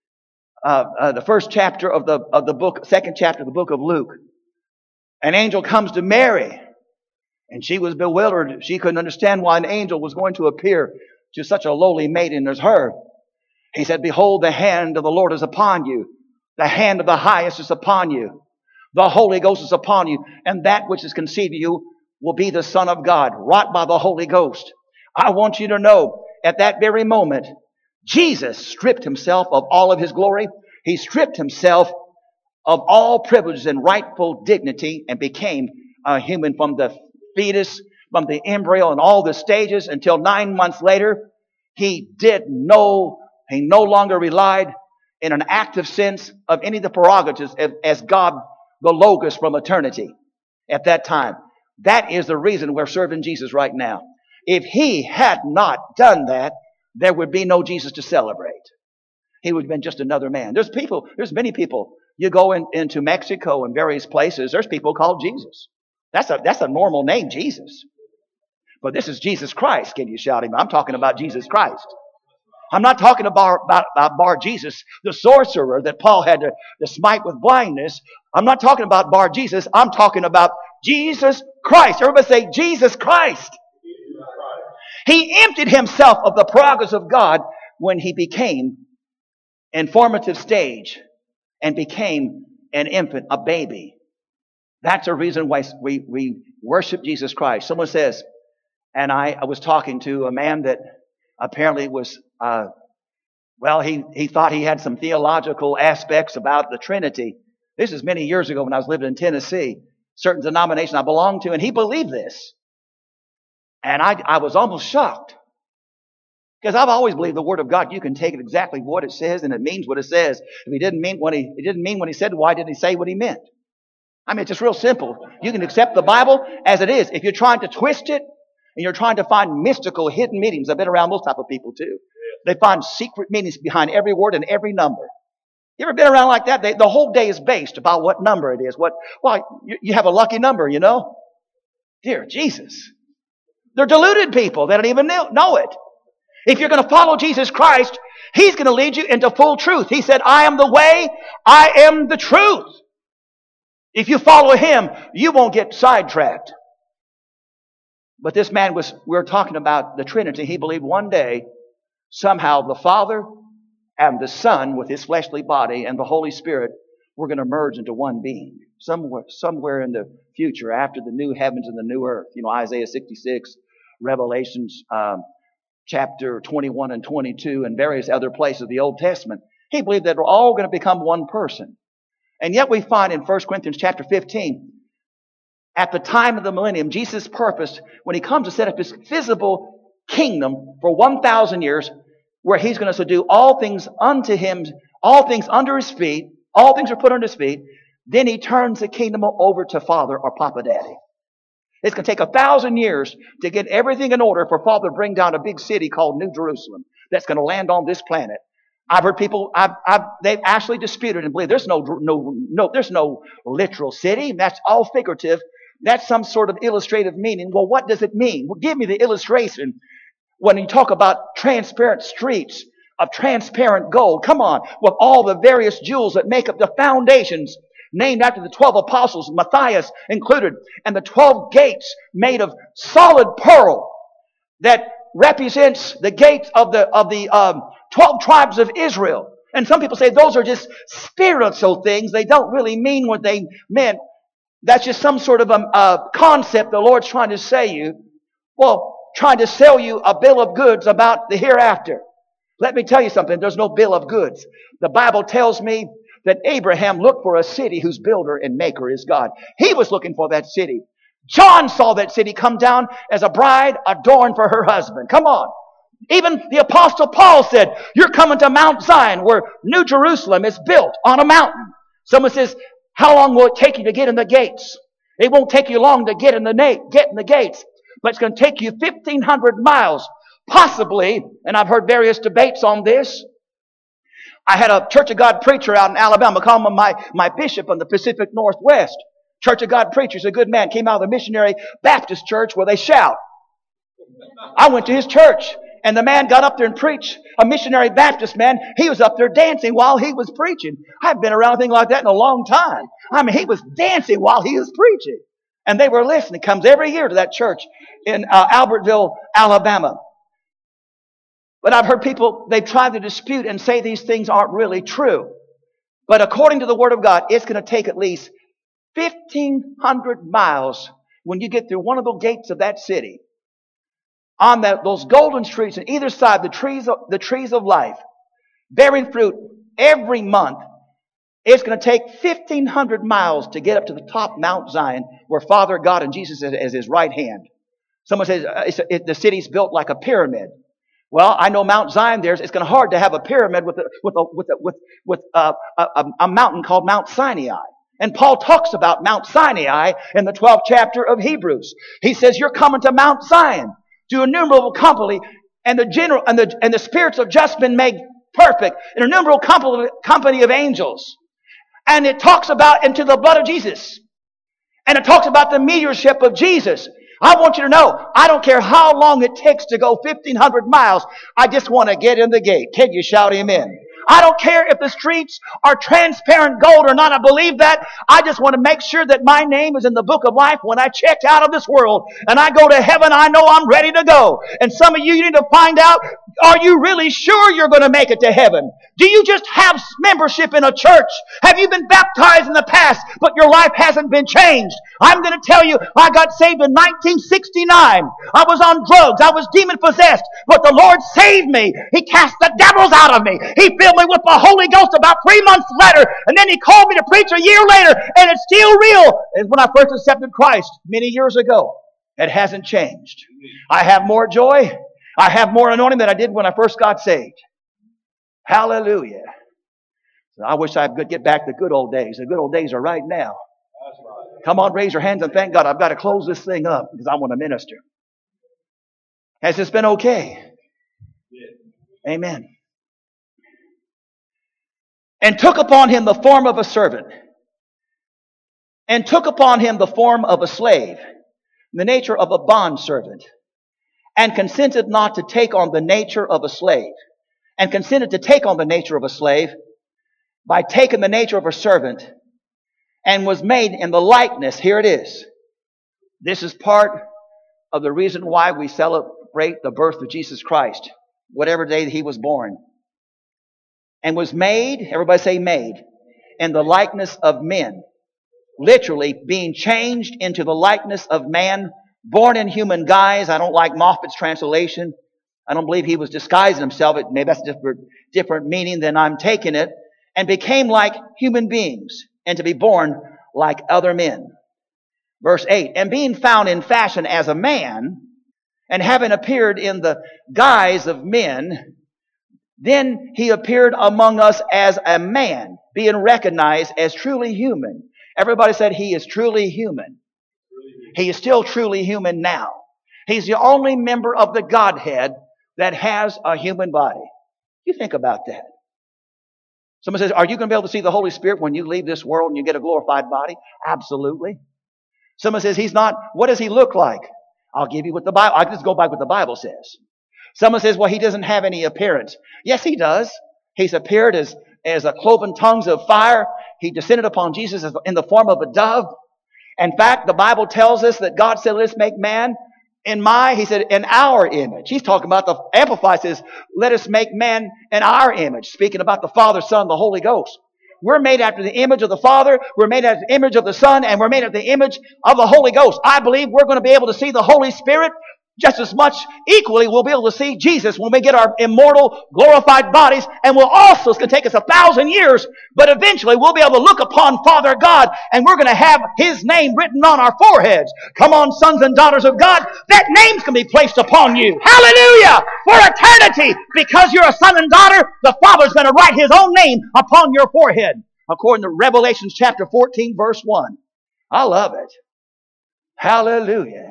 the first chapter of the book, second chapter of the book of Luke. An angel comes to Mary, and she was bewildered. She couldn't understand why an angel was going to appear to such a lowly maiden as her. He said, behold, the hand of the Lord is upon you. The hand of the highest is upon you. The Holy Ghost is upon you. And that which is conceived of you will be the Son of God, wrought by the Holy Ghost. I want you to know, at that very moment, Jesus stripped Himself of all of His glory. He stripped Himself of all privileges and rightful dignity and became a human from the fetus, from the embryo and all the stages until 9 months later. He no longer relied in an active sense of any of the prerogatives as God, the Logos from eternity at that time. That is the reason we're serving Jesus right now. If He had not done that, there would be no Jesus to celebrate. He would have been just another man. There's many people. You go into Mexico and various places, there's people called Jesus. That's a normal name, Jesus. But this is Jesus Christ. Can you shout Him? I'm talking about Jesus Christ. I'm not talking about Bar Jesus, the sorcerer that Paul had to smite with blindness. I'm not talking about Bar Jesus. I'm talking about Jesus Christ. Everybody say Jesus Christ. He emptied Himself of the prerogatives of God when He became in formative stage and became an infant, a baby. That's the reason why we worship Jesus Christ. Someone says, and I was talking to a man that apparently was, he thought he had some theological aspects about the Trinity. This is many years ago when I was living in Tennessee. Certain denomination I belonged to, and he believed this. And I was almost shocked. Because I've always believed the Word of God, you can take it exactly what it says, and it means what it says. If He didn't mean what He said, why didn't He say what He meant? I mean, it's just real simple. You can accept the Bible as it is. If you're trying to twist it, and you're trying to find mystical, hidden meanings, I've been around those type of people too. They find secret meanings behind every word and every number. You ever been around like that? The whole day is based about what number it is. You have a lucky number, you know? Dear Jesus. They're deluded people. They don't even know it. If you're going to follow Jesus Christ, He's going to lead you into full truth. He said, I am the way, I am the truth. If you follow Him, you won't get sidetracked. But this man we were talking about the Trinity. He believed one day, somehow the Father and the Son with His fleshly body and the Holy Spirit were going to merge into one being. Somewhere in the future, after the new heavens and the new earth. You know, Isaiah 66, Revelations chapter 21 and 22, and various other places of the Old Testament. He believed that we're all going to become one person. And yet we find in 1 Corinthians chapter 15, at the time of the millennium, Jesus purposed when He comes to set up His visible kingdom for 1,000 years, where He's going to subdue all things unto Him, all things under His feet, all things are put under His feet. Then He turns the kingdom over to Father or Papa Daddy. It's going to take 1,000 years to get everything in order for Father to bring down a big city called New Jerusalem that's going to land on this planet. I've heard people, they've actually disputed and believe there's no literal city. That's all figurative. That's some sort of illustrative meaning. Well, what does it mean? Well, give me the illustration. When you talk about transparent streets of transparent gold, come on, with all the various jewels that make up the foundations, named after the 12 apostles, Matthias included, and the 12 gates made of solid pearl that represents the gates of the 12 tribes of Israel. And some people say those are just spiritual things. They don't really mean what they meant. That's just some sort of a concept the Lord's trying to say you. Well, trying to sell you a bill of goods about the hereafter. Let me tell you something. There's no bill of goods. The Bible tells me that Abraham looked for a city whose builder and maker is God. He was looking for that city. John saw that city come down as a bride adorned for her husband. Come on. Even the Apostle Paul said, you're coming to Mount Zion where New Jerusalem is built on a mountain. Someone says, how long will it take you to get in the gates? It won't take you long to get in the gates. But it's going to take you 1,500 miles, possibly, and I've heard various debates on this. I had a Church of God preacher out in Alabama, call him my bishop in the Pacific Northwest. Church of God preacher's a good man, came out of the missionary Baptist church where they shout. I went to his church, and the man got up there and preached. A missionary Baptist man, he was up there dancing while he was preaching. I haven't been around anything like that in a long time. I mean, he was dancing while he was preaching. And they were listening. He comes every year to that church in Albertville, Alabama. But I've heard people, they've tried to dispute and say these things aren't really true. But according to the Word of God, it's going to take at least 1,500 miles when you get through one of the gates of that city. On those golden streets on either side, the trees of life, bearing fruit every month. It's going to take 1,500 miles to get up to the top Mount Zion, where Father God and Jesus is His right hand. Someone says the city's built like a pyramid. Well, I know Mount Zion. It's going to be hard to have a pyramid with a mountain called Mount Sinai. And Paul talks about Mount Sinai in the 12th chapter of Hebrews. He says, "You're coming to Mount Zion, to innumerable company, and the spirits of just been made perfect, an innumerable company of angels." And it talks about into the blood of Jesus. And it talks about the mediatorship of Jesus. I want you to know, I don't care how long it takes to go 1,500 miles. I just want to get in the gate. Can you shout amen? I don't care if the streets are transparent gold or not. I believe that. I just want to make sure that my name is in the book of life when I check out of this world and I go to heaven. I know I'm ready to go. And some of you need to find out, are you really sure you're going to make it to heaven? Do you just have membership in a church? Have you been baptized in the past, but your life hasn't been changed? I'm going to tell you, I got saved in 1969. I was on drugs. I was demon-possessed. But the Lord saved me. He cast the devils out of me. He filled me with the Holy Ghost about 3 months later. And then He called me to preach a year later. And it's still real. And when I first accepted Christ many years ago, it hasn't changed. I have more joy. I have more anointing than I did when I first got saved. Hallelujah. So I wish I could get back to the good old days. The good old days are right now. Come on, raise your hands and thank God. I've got to close this thing up because I want to minister. Has this been okay? Amen. And took upon Him the form of a servant, and took upon Him the form of a slave, the nature of a bondservant, and consented not to take on the nature of a slave, and consented to take on the nature of a slave by taking the nature of a servant, and was made in the likeness. Here it is. This is part of the reason why we celebrate the birth of Jesus Christ, whatever day that he was born. And was made, everybody say made, in the likeness of men. Literally being changed into the likeness of man, born in human guise. I don't like Moffat's translation. I don't believe he was disguising himself. Maybe that's a different meaning than I'm taking it. And became like human beings, and to be born like other men. Verse 8, and being found in fashion as a man, and having appeared in the guise of men, then he appeared among us as a man, being recognized as truly human. Everybody said he is truly human. He is still truly human now. He's the only member of the Godhead that has a human body. You think about that. Someone says, are you going to be able to see the Holy Spirit when you leave this world and you get a glorified body? Absolutely. Someone says, he's not. What does he look like? I'll give you what the Bible, I can just go by what the Bible says. Someone says, well, he doesn't have any appearance. Yes, he does. He's appeared as a cloven tongues of fire. He descended upon Jesus in the form of a dove. In fact, the Bible tells us that God said, let's make man in our image. He's talking about the Amplified says, let us make man in our image. Speaking about the Father, Son, the Holy Ghost. We're made after the image of the Father. We're made after the image of the Son. And we're made after the image of the Holy Ghost. I believe we're going to be able to see the Holy Spirit just as much equally. We'll be able to see Jesus when we get our immortal, glorified bodies. And it's going to take us 1,000 years. But eventually we'll be able to look upon Father God. And we're going to have His name written on our foreheads. Come on, sons and daughters of God. That name's going to be placed upon you. Hallelujah! For eternity. Because you're a son and daughter, the Father's going to write His own name upon your forehead. According to Revelation chapter 14, verse 1. I love it. Hallelujah.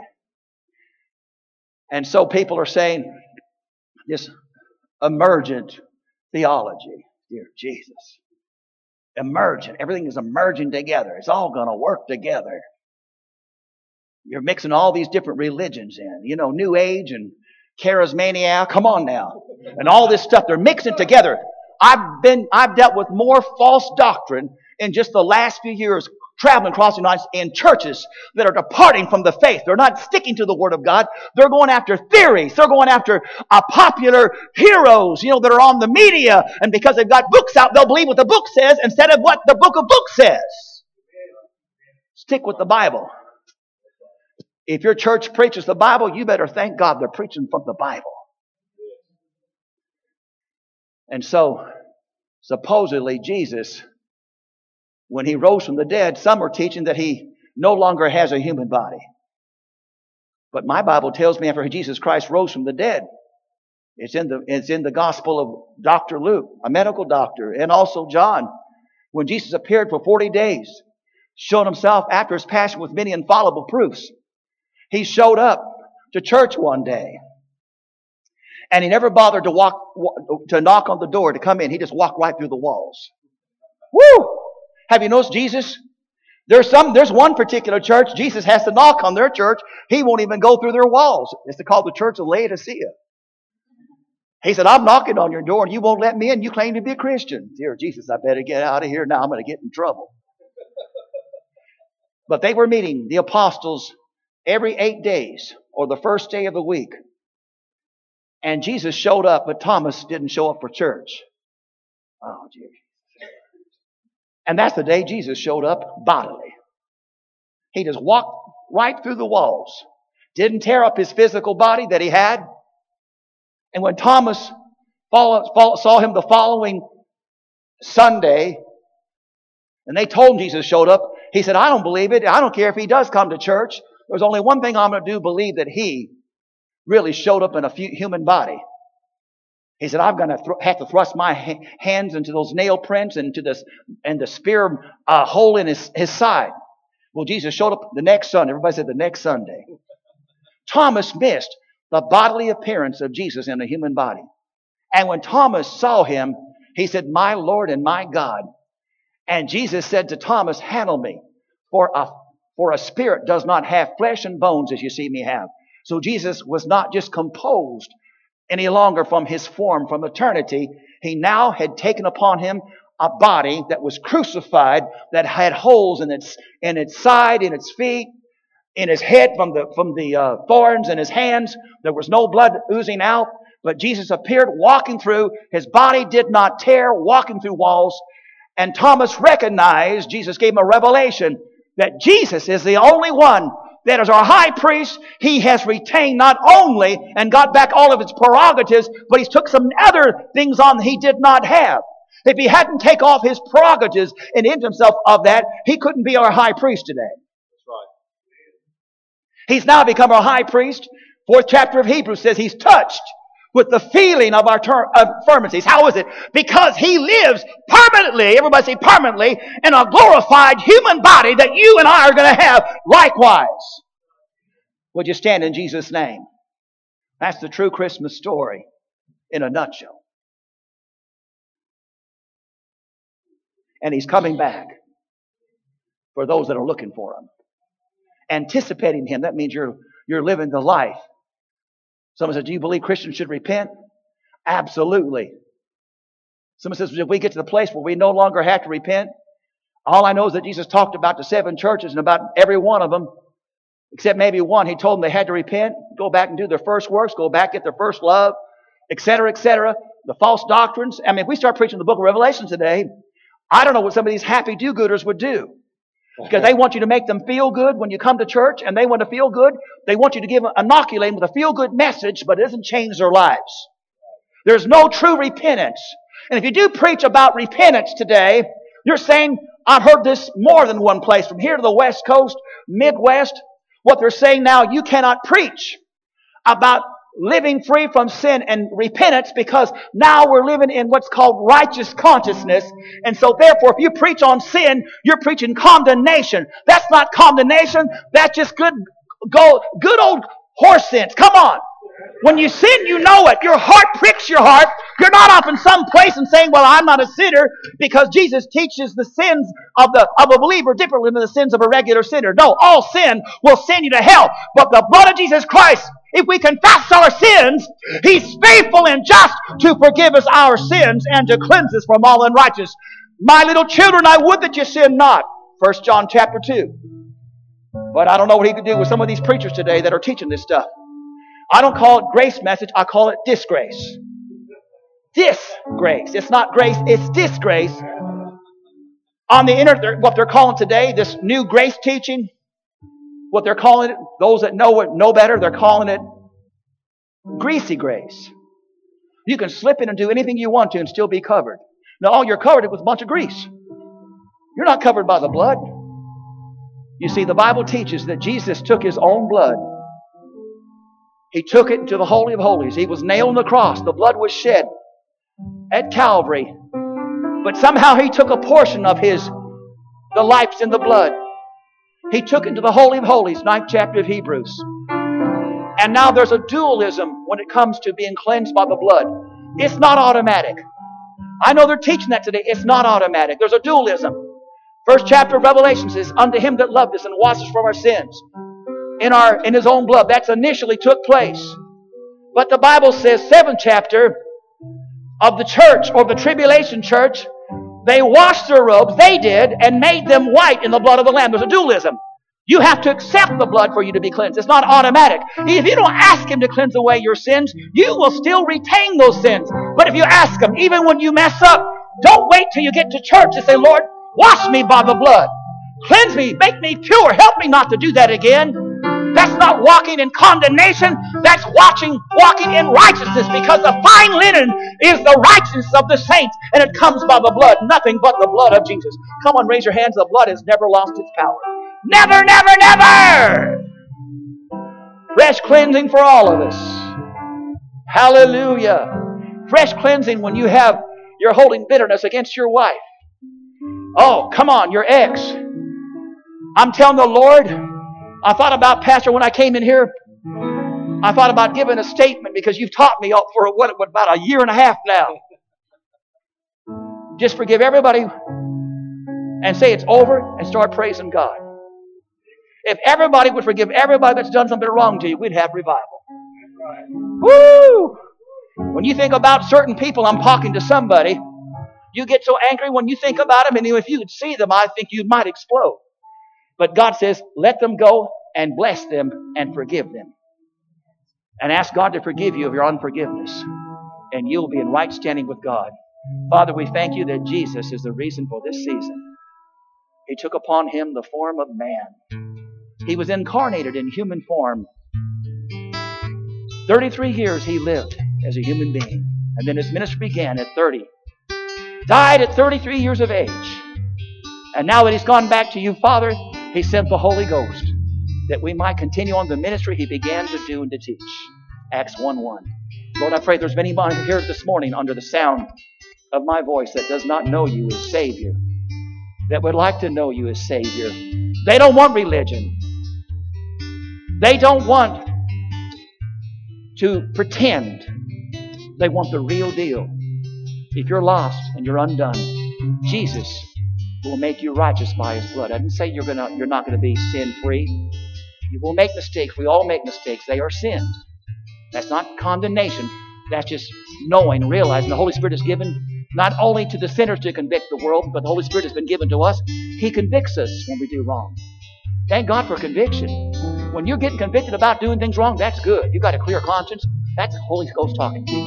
And so people are saying this emergent theology. Dear Jesus. Emergent. Everything is emerging together. It's all going to work together. You're mixing all these different religions in. New Age and charismania. Come on now. And all this stuff. They're mixing together. I've dealt with more false doctrine in just the last few years traveling across the United States in churches that are departing from the faith. They're not sticking to the Word of God. They're going after theories. They're going after popular heroes, that are on the media. And because they've got books out, they'll believe what the book says instead of what the book of books says. Stick with the Bible. If your church preaches the Bible, you better thank God they're preaching from the Bible. And so, supposedly Jesus, when He rose from the dead, some are teaching that He no longer has a human body. But my Bible tells me after Jesus Christ rose from the dead, it's in the Gospel of Dr. Luke, a medical doctor, and also John, when Jesus appeared for 40 days, showed Himself after His passion with many infallible proofs. He showed up to church one day. And He never bothered to knock on the door to come in. He just walked right through the walls. Woo! Have you noticed Jesus? There's one particular church, Jesus has to knock on their church. He won't even go through their walls. It's called the Church of Laodicea. He said, I'm knocking on your door and you won't let me in. You claim to be a Christian. Dear Jesus, I better get out of here now. I'm going to get in trouble. But they were meeting, the apostles, every 8 days or the first day of the week. And Jesus showed up, but Thomas didn't show up for church. Oh, Jesus. And that's the day Jesus showed up bodily. He just walked right through the walls. Didn't tear up His physical body that He had. And when Thomas saw Him the following Sunday, and they told him Jesus showed up, he said, I don't believe it. I don't care if He does come to church. There's only one thing I'm going to do, believe that He really showed up in a human body. He said, I'm going to have to thrust my hands into those nail prints and the spear hole in his side. Well, Jesus showed up the next Sunday. Everybody said the next Sunday. Thomas missed the bodily appearance of Jesus in a human body. And when Thomas saw Him, he said, my Lord and my God. And Jesus said to Thomas, handle me, for a spirit does not have flesh and bones as you see me have. So Jesus was not just composed any longer from his form from eternity. He now had taken upon him a body that was crucified, that had holes in its side, in its feet, in his head from the thorns, in his hands. There was no blood oozing out, but Jesus appeared walking through. His body did not tear, walking through walls. And Thomas recognized, Jesus gave him a revelation that Jesus is the only one that is our high priest. He has retained not only and got back all of his prerogatives, but he's took some other things on that he did not have. If he hadn't taken off his prerogatives and emptied himself of that, he couldn't be our high priest today. That's right. He's now become our high priest. 4th chapter of Hebrews says he's touched with the feeling of our infirmities. How is it? Because he lives permanently, everybody say permanently, in a glorified human body that you and I are going to have likewise. Would you stand in Jesus' name? That's the true Christmas story in a nutshell. And he's coming back for those that are looking for him. Anticipating him, that means you're living the life. Someone says, do you believe Christians should repent? Absolutely. Someone says, if we get to the place where we no longer have to repent, all I know is that Jesus talked about the 7 churches, and about every one of them, except maybe one, he told them they had to repent, go back and do their first works, go back, get their first love, etc., etc. The false doctrines. I mean, if we start preaching the book of Revelation today, I don't know what some of these happy do-gooders would do. Because they want you to make them feel good when you come to church, and they want to feel good. They want you to inoculate them with a feel-good message, but it doesn't change their lives. There's no true repentance. And if you do preach about repentance today, you're saying, I've heard this more than one place, from here to the West Coast, Midwest, what they're saying now, you cannot preach about living free from sin and repentance, because now we're living in what's called righteous consciousness. And so therefore, if you preach on sin, you're preaching condemnation. That's not condemnation. That's just good old horse sense. Come on. When you sin, you know it. Your heart pricks your heart. You're not off in some place and saying, well, I'm not a sinner, because Jesus teaches the sins of a believer differently than the sins of a regular sinner. No, all sin will send you to hell. But the blood of Jesus Christ, if we confess our sins, He's faithful and just to forgive us our sins and to cleanse us from all unrighteousness. My little children, I would that you sin not. 1 John chapter 2. But I don't know what he could do with some of these preachers today that are teaching this stuff. I don't call it grace message, I call it disgrace. Disgrace. It's not grace, it's disgrace. On the internet, what they're calling today, this new grace teaching, what they're calling it, those that know it know better, they're calling it greasy grace. You can slip in and do anything you want to and still be covered. Now all you're covered with a bunch of grease. You're not covered by the blood. You see, the Bible teaches that Jesus took His own blood. He took it into the Holy of Holies. He was nailed on the cross. The blood was shed at Calvary. But somehow He took a portion of the life's in the blood. He took it to the Holy of Holies, 9th chapter of Hebrews. And now there's a dualism when it comes to being cleansed by the blood. It's not automatic. I know they're teaching that today. It's not automatic. There's a dualism. 1st chapter of Revelation says, unto Him that loved us and washed us from our sins in His own blood. That's initially took place. But the Bible says, 7th chapter of the church, or the tribulation church, they washed their robes, they did, and made them white in the blood of the Lamb. There's a dualism. You have to accept the blood for you to be cleansed. It's not automatic. If you don't ask Him to cleanse away your sins, you will still retain those sins. But if you ask Him, even when you mess up, don't wait till you get to church and say, Lord, wash me by the blood. Cleanse me, make me pure. Help me not to do that again. That's not walking in condemnation. That's walking in righteousness, because the fine linen is the righteousness of the saints, and it comes by the blood, nothing but the blood of Jesus. Come on, raise your hands. The blood has never lost its power. Never, never, never! Fresh cleansing for all of us. Hallelujah. Fresh cleansing when you're holding bitterness against your wife. Oh, come on, your ex. I'm telling the Lord, I thought about, Pastor, when I came in here, I thought about giving a statement, because you've taught me for about a year and a half now. Just forgive everybody and say it's over and start praising God. If everybody would forgive everybody that's done something wrong to you, we'd have revival. Woo! When you think about certain people, I'm talking to somebody, you get so angry when you think about them, and if you could see them, I think you might explode. But God says, let them go and bless them and forgive them. And ask God to forgive you of your unforgiveness. And you'll be in right standing with God. Father, we thank you that Jesus is the reason for this season. He took upon him the form of man. He was incarnated in human form. 33 years he lived as a human being. And then his ministry began at 30. Died at 33 years of age. And now that he's gone back to you, Father, he sent the Holy Ghost that we might continue on the ministry he began to do and to teach. Acts 1:1. Lord, I pray there's anybody here this morning under the sound of my voice that does not know you as Savior, that would like to know you as Savior. They don't want religion. They don't want to pretend. They want the real deal. If you're lost and you're undone, Jesus will make you righteous by his blood. I didn't say you're not going to be sin-free. You will make mistakes. We all make mistakes. They are sin. That's not condemnation. That's just knowing, realizing the Holy Spirit is given not only to the sinners to convict the world, but the Holy Spirit has been given to us. He convicts us when we do wrong. Thank God for conviction. When you're getting convicted about doing things wrong, that's good. You've got a clear conscience. That's the Holy Ghost talking to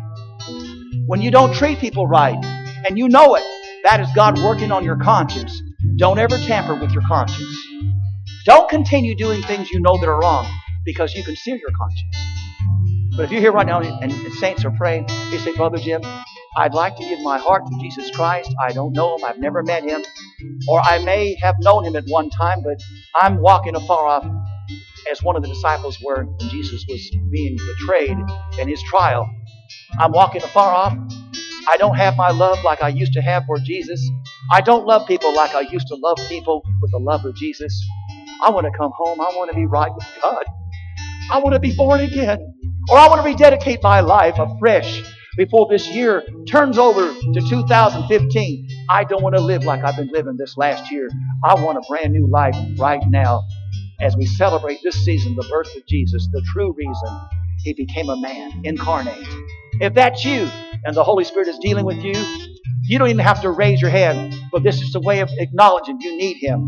you. When you don't treat people right, and you know it, that is God working on your conscience. Don't ever tamper with your conscience. Don't continue doing things you know that are wrong, because you can sear your conscience. But if you're here right now and saints are praying, you say, Brother Jim, I'd like to give my heart to Jesus Christ. I don't know him. I've never met him. Or I may have known him at one time, but I'm walking afar off as one of the disciples were when Jesus was being betrayed in his trial. I'm walking afar off. I don't have my love like I used to have for Jesus. I don't love people like I used to love people with the love of Jesus. I want to come home. I want to be right with God. I want to be born again. Or I want to rededicate my life afresh before this year turns over to 2015. I don't want to live like I've been living this last year. I want a brand new life right now as we celebrate this season, the birth of Jesus, the true reason he became a man, incarnate. If that's you and the Holy Spirit is dealing with you, you don't even have to raise your hand, but this is a way of acknowledging you need him.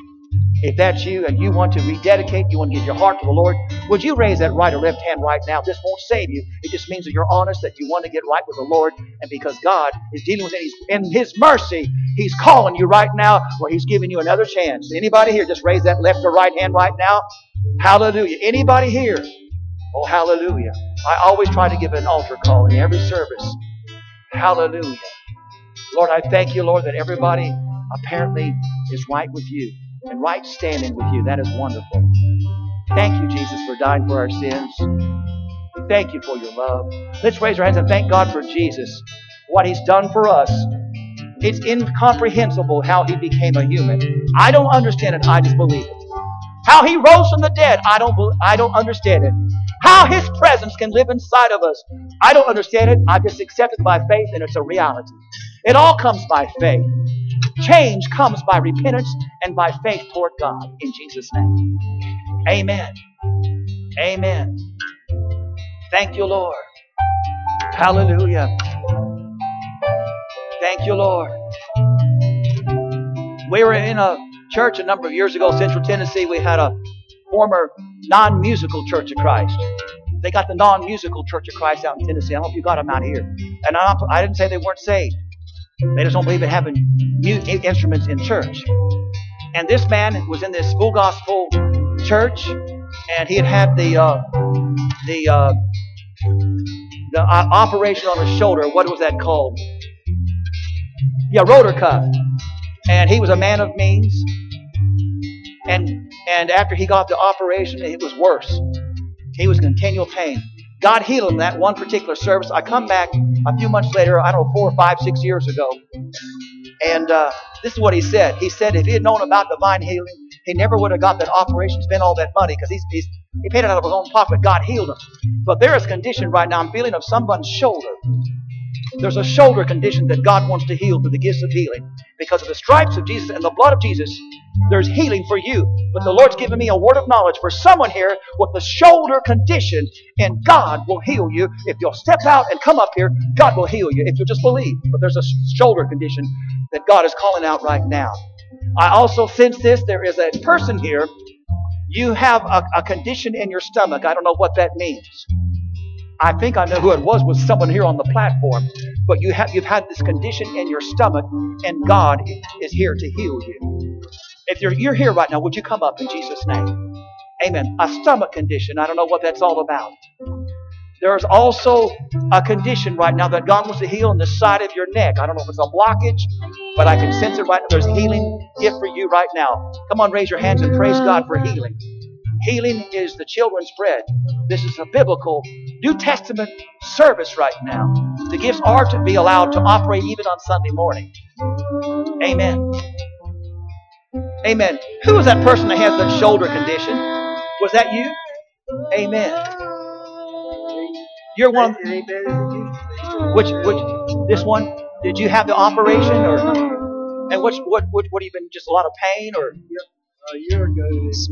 If that's you and you want to rededicate, you want to give your heart to the Lord, would you raise that right or left hand right now? This won't save you. It just means that you're honest, that you want to get right with the Lord. And because God is dealing with it, in his mercy, he's calling you right now, or he's giving you another chance. Anybody here, just raise that left or right hand right now. Hallelujah. Anybody here? Oh, hallelujah. I always try to give an altar call in every service. Hallelujah. Lord, I thank you, Lord, that everybody apparently is right with you and right standing with you. That is wonderful. Thank you, Jesus, for dying for our sins. Thank you for your love. Let's raise our hands and thank God for Jesus, what he's done for us. It's incomprehensible how he became a human. I don't understand it. I just believe it. How he rose from the dead. I don't understand it. How his presence can live inside of us. I don't understand it. I just accept it by faith, and it's a reality. It all comes by faith. Change comes by repentance and by faith toward God. In Jesus' name. Amen. Amen. Thank you, Lord. Hallelujah. Thank you, Lord. We were in a church a number of years ago, Central Tennessee. We had a former non-musical Church of Christ. They got the non-musical Church of Christ out in Tennessee. I don't know if you got them out here. And I didn't say they weren't saved. They just don't believe in having instruments in church. And this man was in this full gospel church, and he had the operation on his shoulder. What was that called? Yeah, rotor cuff. And he was a man of means. And after he got the operation, it was worse. He was in continual pain. God healed him that one particular service. I come back a few months later, I don't know, 4 or 5, 6 years ago. And this is what he said. He said if he had known about divine healing, he never would have got that operation, spent all that money, because he paid it out of his own pocket. God healed him. But there is a condition right now, I'm feeling, of someone's shoulder. There's a shoulder condition that God wants to heal through the gifts of healing. Because of the stripes of Jesus and the blood of Jesus, there's healing for you. But the Lord's given me a word of knowledge for someone here with the shoulder condition, and God will heal you. If you'll step out and come up here, God will heal you if you'll just believe. But there's a shoulder condition that God is calling out right now. I also sense this. There is a person here. You have a condition in your stomach. I don't know what that means. I think I know who it was someone here on the platform. But you've had this condition in your stomach, and God is here to heal you. If you're here right now, would you come up in Jesus' name? Amen. A stomach condition. I don't know what that's all about. There's also a condition right now that God wants to heal on the side of your neck. I don't know if it's a blockage, but I can sense it right now. There's healing gift for you right now. Come on, raise your hands and praise God for healing. Healing is the children's bread. This is a biblical New Testament service right now. The gifts are to be allowed to operate even on Sunday morning. Amen. Amen. Who is that person that has that shoulder condition? Was that you? Amen. You're one. Which this one? Did you have the operation, or and what have you been? Just a lot of pain, or? A year ago,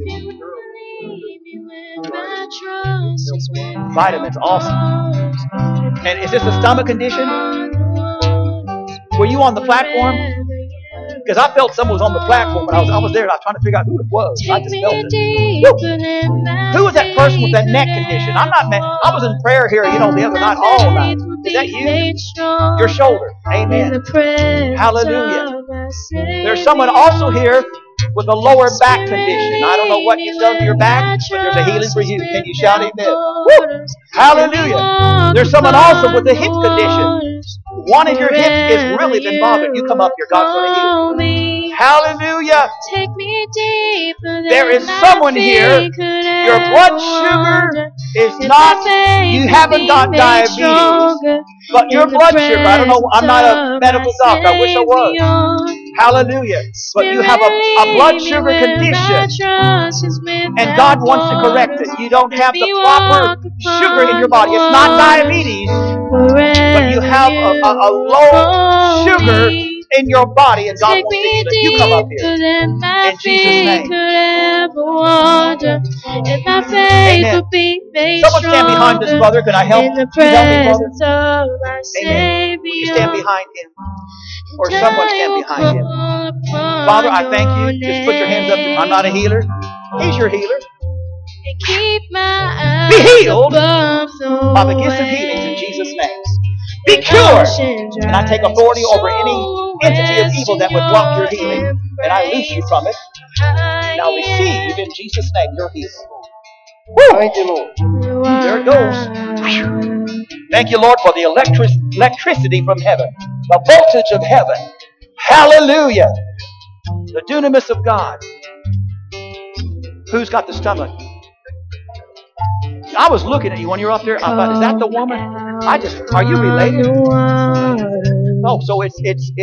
vitamins, awesome. And is this a stomach condition? Were you on the platform? Because I felt someone was on the platform when I was there, and I was trying to figure out who it was. I just felt it. Woo. Who was that person with that neck condition? I was in prayer here, the other night, all night. Is that you? Your shoulder. Amen. Hallelujah. There's someone also here with a lower back condition. I don't know what you've done to your back, but there's a healing for you. Can you shout amen? Woo! Hallelujah. There's someone also with a hip condition. One of your hips is really been bothered. You come up here. God's going to heal you. Hallelujah. There is someone here. Your blood sugar is not, you haven't got diabetes, but your blood sugar, I don't know, I'm not a medical doctor. I wish I was. Hallelujah. But you have a blood sugar condition, and God wants to correct it. You don't have the proper sugar in your body. It's not diabetes, but you have a low sugar in your body, and God wants to heal it. You come up here. In Jesus' name. Amen. Someone stand behind this brother. Can I help? Can you help me, brother? Amen. Will you stand behind him? Or someone stand behind him. Father, I thank you. Just put your hands up. I'm not a healer. He's your healer. Be healed by the gifts of healings in Jesus' name. Be cured. And I take authority over any entity of evil that would block your healing. And I loose you from it. Now receive in Jesus' name your healing. Woo! Thank you, Lord. There it goes. Thank you, Lord, for the electricity from heaven. The voltage of heaven. Hallelujah. The dunamis of God. Who's got the stomach? I was looking at you when you were up there. I thought, is that the woman? Are you related? Oh, so it's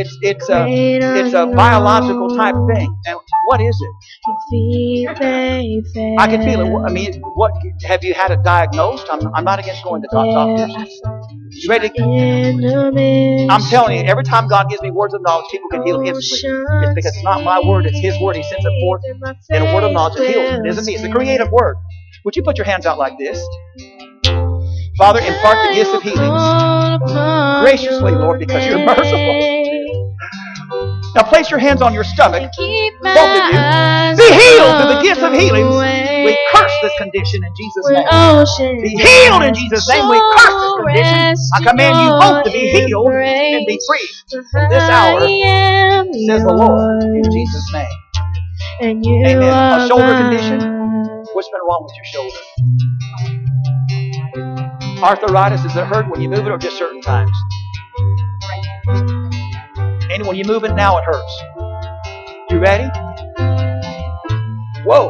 a biological type thing. And what is it? I can feel it. I mean, what have you had it diagnosed? I'm not against going to doctors. You ready? I'm telling you, every time God gives me words of knowledge, people can heal instantly. It's because it's not my word; it's His word. He sends it forth in a word of knowledge that heals. It isn't me. It's a creative word. Would you put your hands out like this? Father, impart the gifts of healings graciously, Lord, because you're merciful. Now place your hands on your stomach, both of you. Be healed through the gifts of healings. We curse this condition in Jesus' name. Be healed in Jesus' name. We curse this condition. I command you both to be healed and be free from this hour, says the Lord, in Jesus' name. Amen. A shoulder condition. What's been wrong with your shoulder? Arthritis, does it hurt when you move it or just certain times? And when you move it now, it hurts. You ready? Whoa.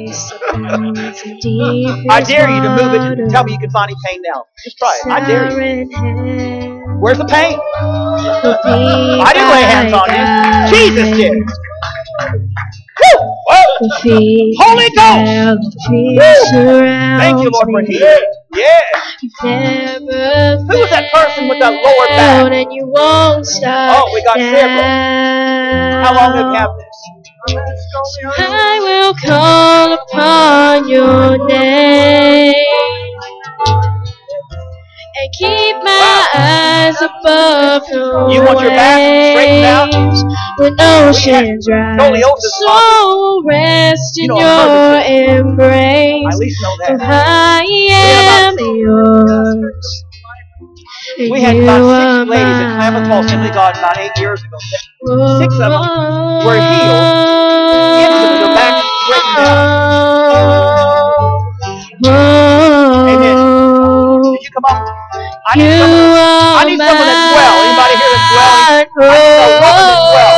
I dare you to move it. Tell me you can find any pain now. Just try it. I dare you. Where's the pain? I didn't lay hands on you. Jesus did. Woo! Holy Ghost! Woo! Thank you, Lord, for healing. Yeah. Who was that person? wrestling with that lower back. And you won't stop. Oh, we got several. How long have you had this? I will call upon your name and keep my eyes above the You want your back straightened out? waves when oceans rise. So rest in your embrace. I at least know For that. I am yours. We had about 6 ladies at Klamath Falls Assembly of God about 8 years ago. 6 of them were healed. Instantly, their back straightened out. Amen. Did you come up? I need someone that's well. Anybody here that's well? I need a woman that's well.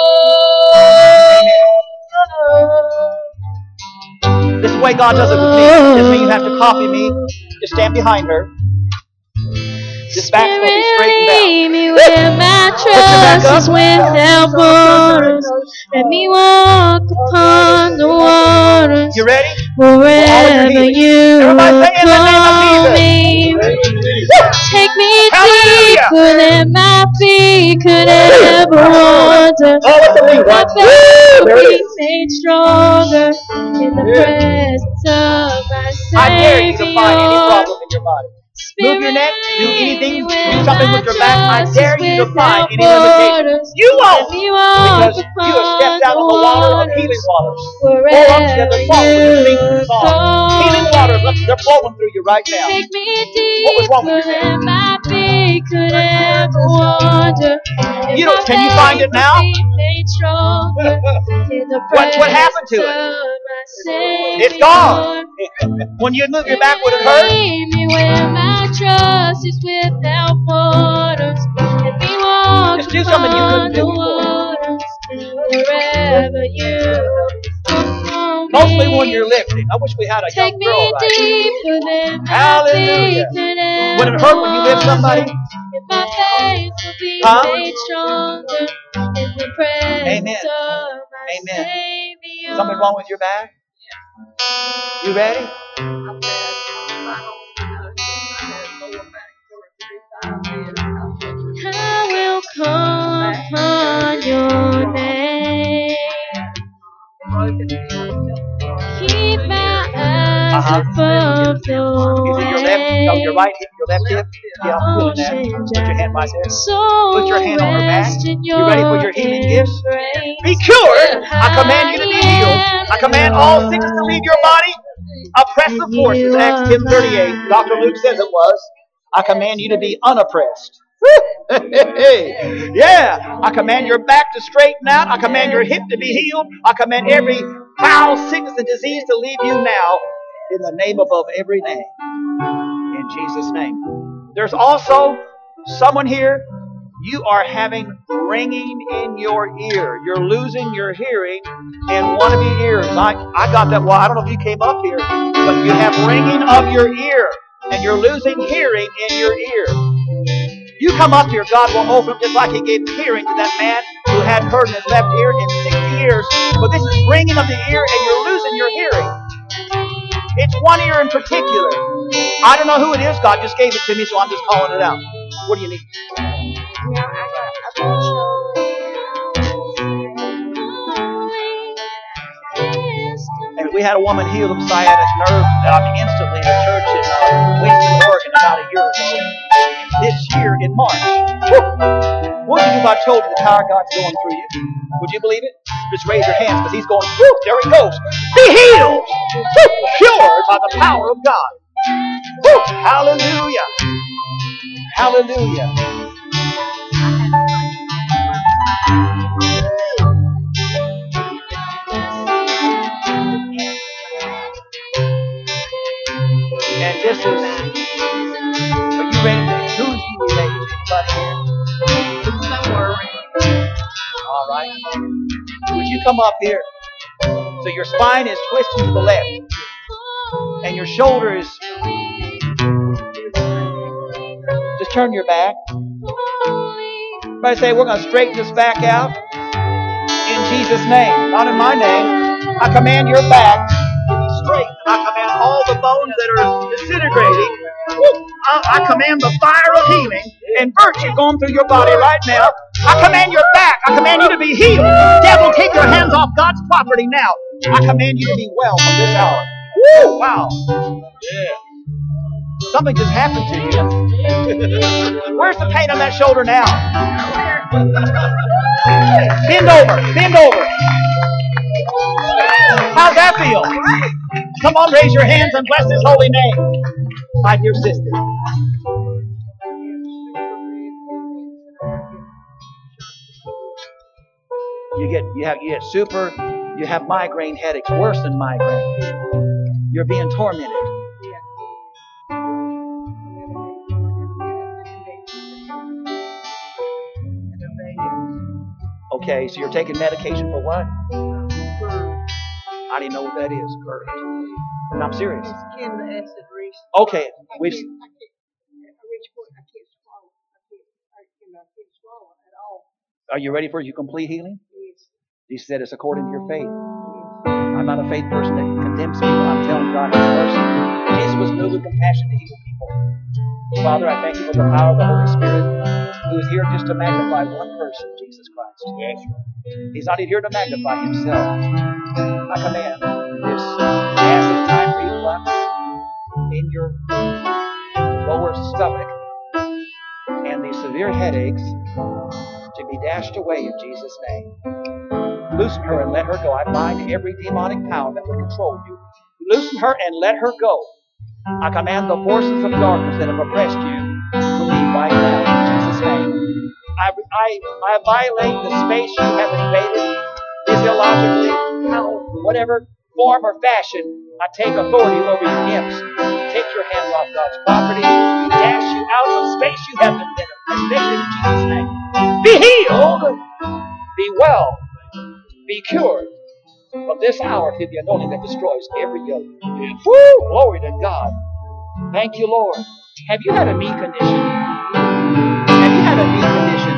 Amen. This is the way God does it with me. Doesn't mean you have to copy me. Just stand behind her. This back's going to be straightened out. Me where my trust is without borders. Let me walk upon the waters. You ready? Wherever you call me. Take me deeper than my feet could ever wander. My faith will be made stronger in the presence of my Savior. I dare you to find any problem in your body. Move your neck, do anything, do something with your back. I dare you to find any limitations. You won't! Because you have stepped out on the water of healing waters. Pour up to the song when you're singing the song. Healing waters, they're flowing through you right now. What was wrong with your neck? Can you find it now? What happened to it? It's gone. When you move your back, would it hurt? Trust is without borders. Let me walk just do something you couldn't do before. Wherever you go. Mostly when you're lifting. I wish we had a young girl right here. Hallelujah. Would it hurt when you lift somebody? Huh? Amen. Amen. Something wrong with your back? You ready? I will call upon your name. Keep my eyes above the waves. Your right hip, your left hip. Yeah, I'm feeling that. Put your hand right there. Put your hand on her back. You ready for your healing gifts? Be cured. I command you to be healed. I command all sickness to leave your body. Oppressive forces, Acts 10:38. Dr. Luke says it was. I command you to be unoppressed. Yeah. I command your back to straighten out. I command your hip to be healed. I command every foul sickness and disease to leave you now in the name above every name. In Jesus' name. There's also someone here, you are having ringing in your ear. You're losing your hearing in one of your ears. I got that. Well, I don't know if you came up here, but you have ringing of your ear. And you're losing hearing in your ear. You come up here, God will open up just like He gave hearing to that man who hadn't heard in his left ear in 60 years. But this is ringing of the ear and you're losing your hearing. It's one ear in particular. I don't know who it is. God just gave it to me, so I'm just calling it out. What do you need? And we had a woman healed of sciatic nerve instantly in a church in Winston, Oregon about a year ago. This year in March. What would you do if I told you the power of God's going through you? Would you believe it? Just raise your hands because He's going, whoo, there He goes. Be healed! Woo, cured by the power of God. Woo, hallelujah! Hallelujah! And this is, are you ready? Who's you related to? Anybody here? All right. Would you come up here? So your spine is twisting to the left. And your shoulder is, just turn your back. Everybody say, we're going to straighten this back out. In Jesus' name. Not in my name. I command your back to be straight. I command all the bones that are disintegrating. I command the fire of healing and virtue going through your body right now. I command your back. I command you to be healed. Devil, take your hands off God's property now. I command you to be well from this hour. Woo! Wow. Yeah. Something just happened to you. Where's the pain on that shoulder now? Bend over. Bend over. How's that feel? Come on, raise your hands and bless His holy name. My dear sister. You have migraine headaches, worse than migraine. You're being tormented. Okay, so you're taking medication for what? I didn't know what that is. GERD. And I'm serious. Okay, we've. Are you ready for your complete healing? He said it's according to your faith. I'm not a faith person that condemns people. I'm telling God His mercy. Jesus was moved with compassion to heal people. Father, I thank you for the power of the Holy Spirit who is here just to magnify one person, Jesus Christ. He's not here to magnify Himself. I command this acid type reflux in your lower stomach and these severe headaches to be dashed away in Jesus' name. Loosen her and let her go. I bind every demonic power that would control you. Loosen her and let her go. I command the forces of darkness that have oppressed you to leave right now in Jesus' name. I violate the space you have invaded physiologically, whatever form or fashion. I take authority over your imps. Take your hands off God's property. We dash you out of space you have invaded in Jesus' name. Be healed. Be well. Be cured from this hour through the anointing that destroys every yoke. Woo! Glory to God. Thank you, Lord. Have you had a knee condition? Have you had a knee condition?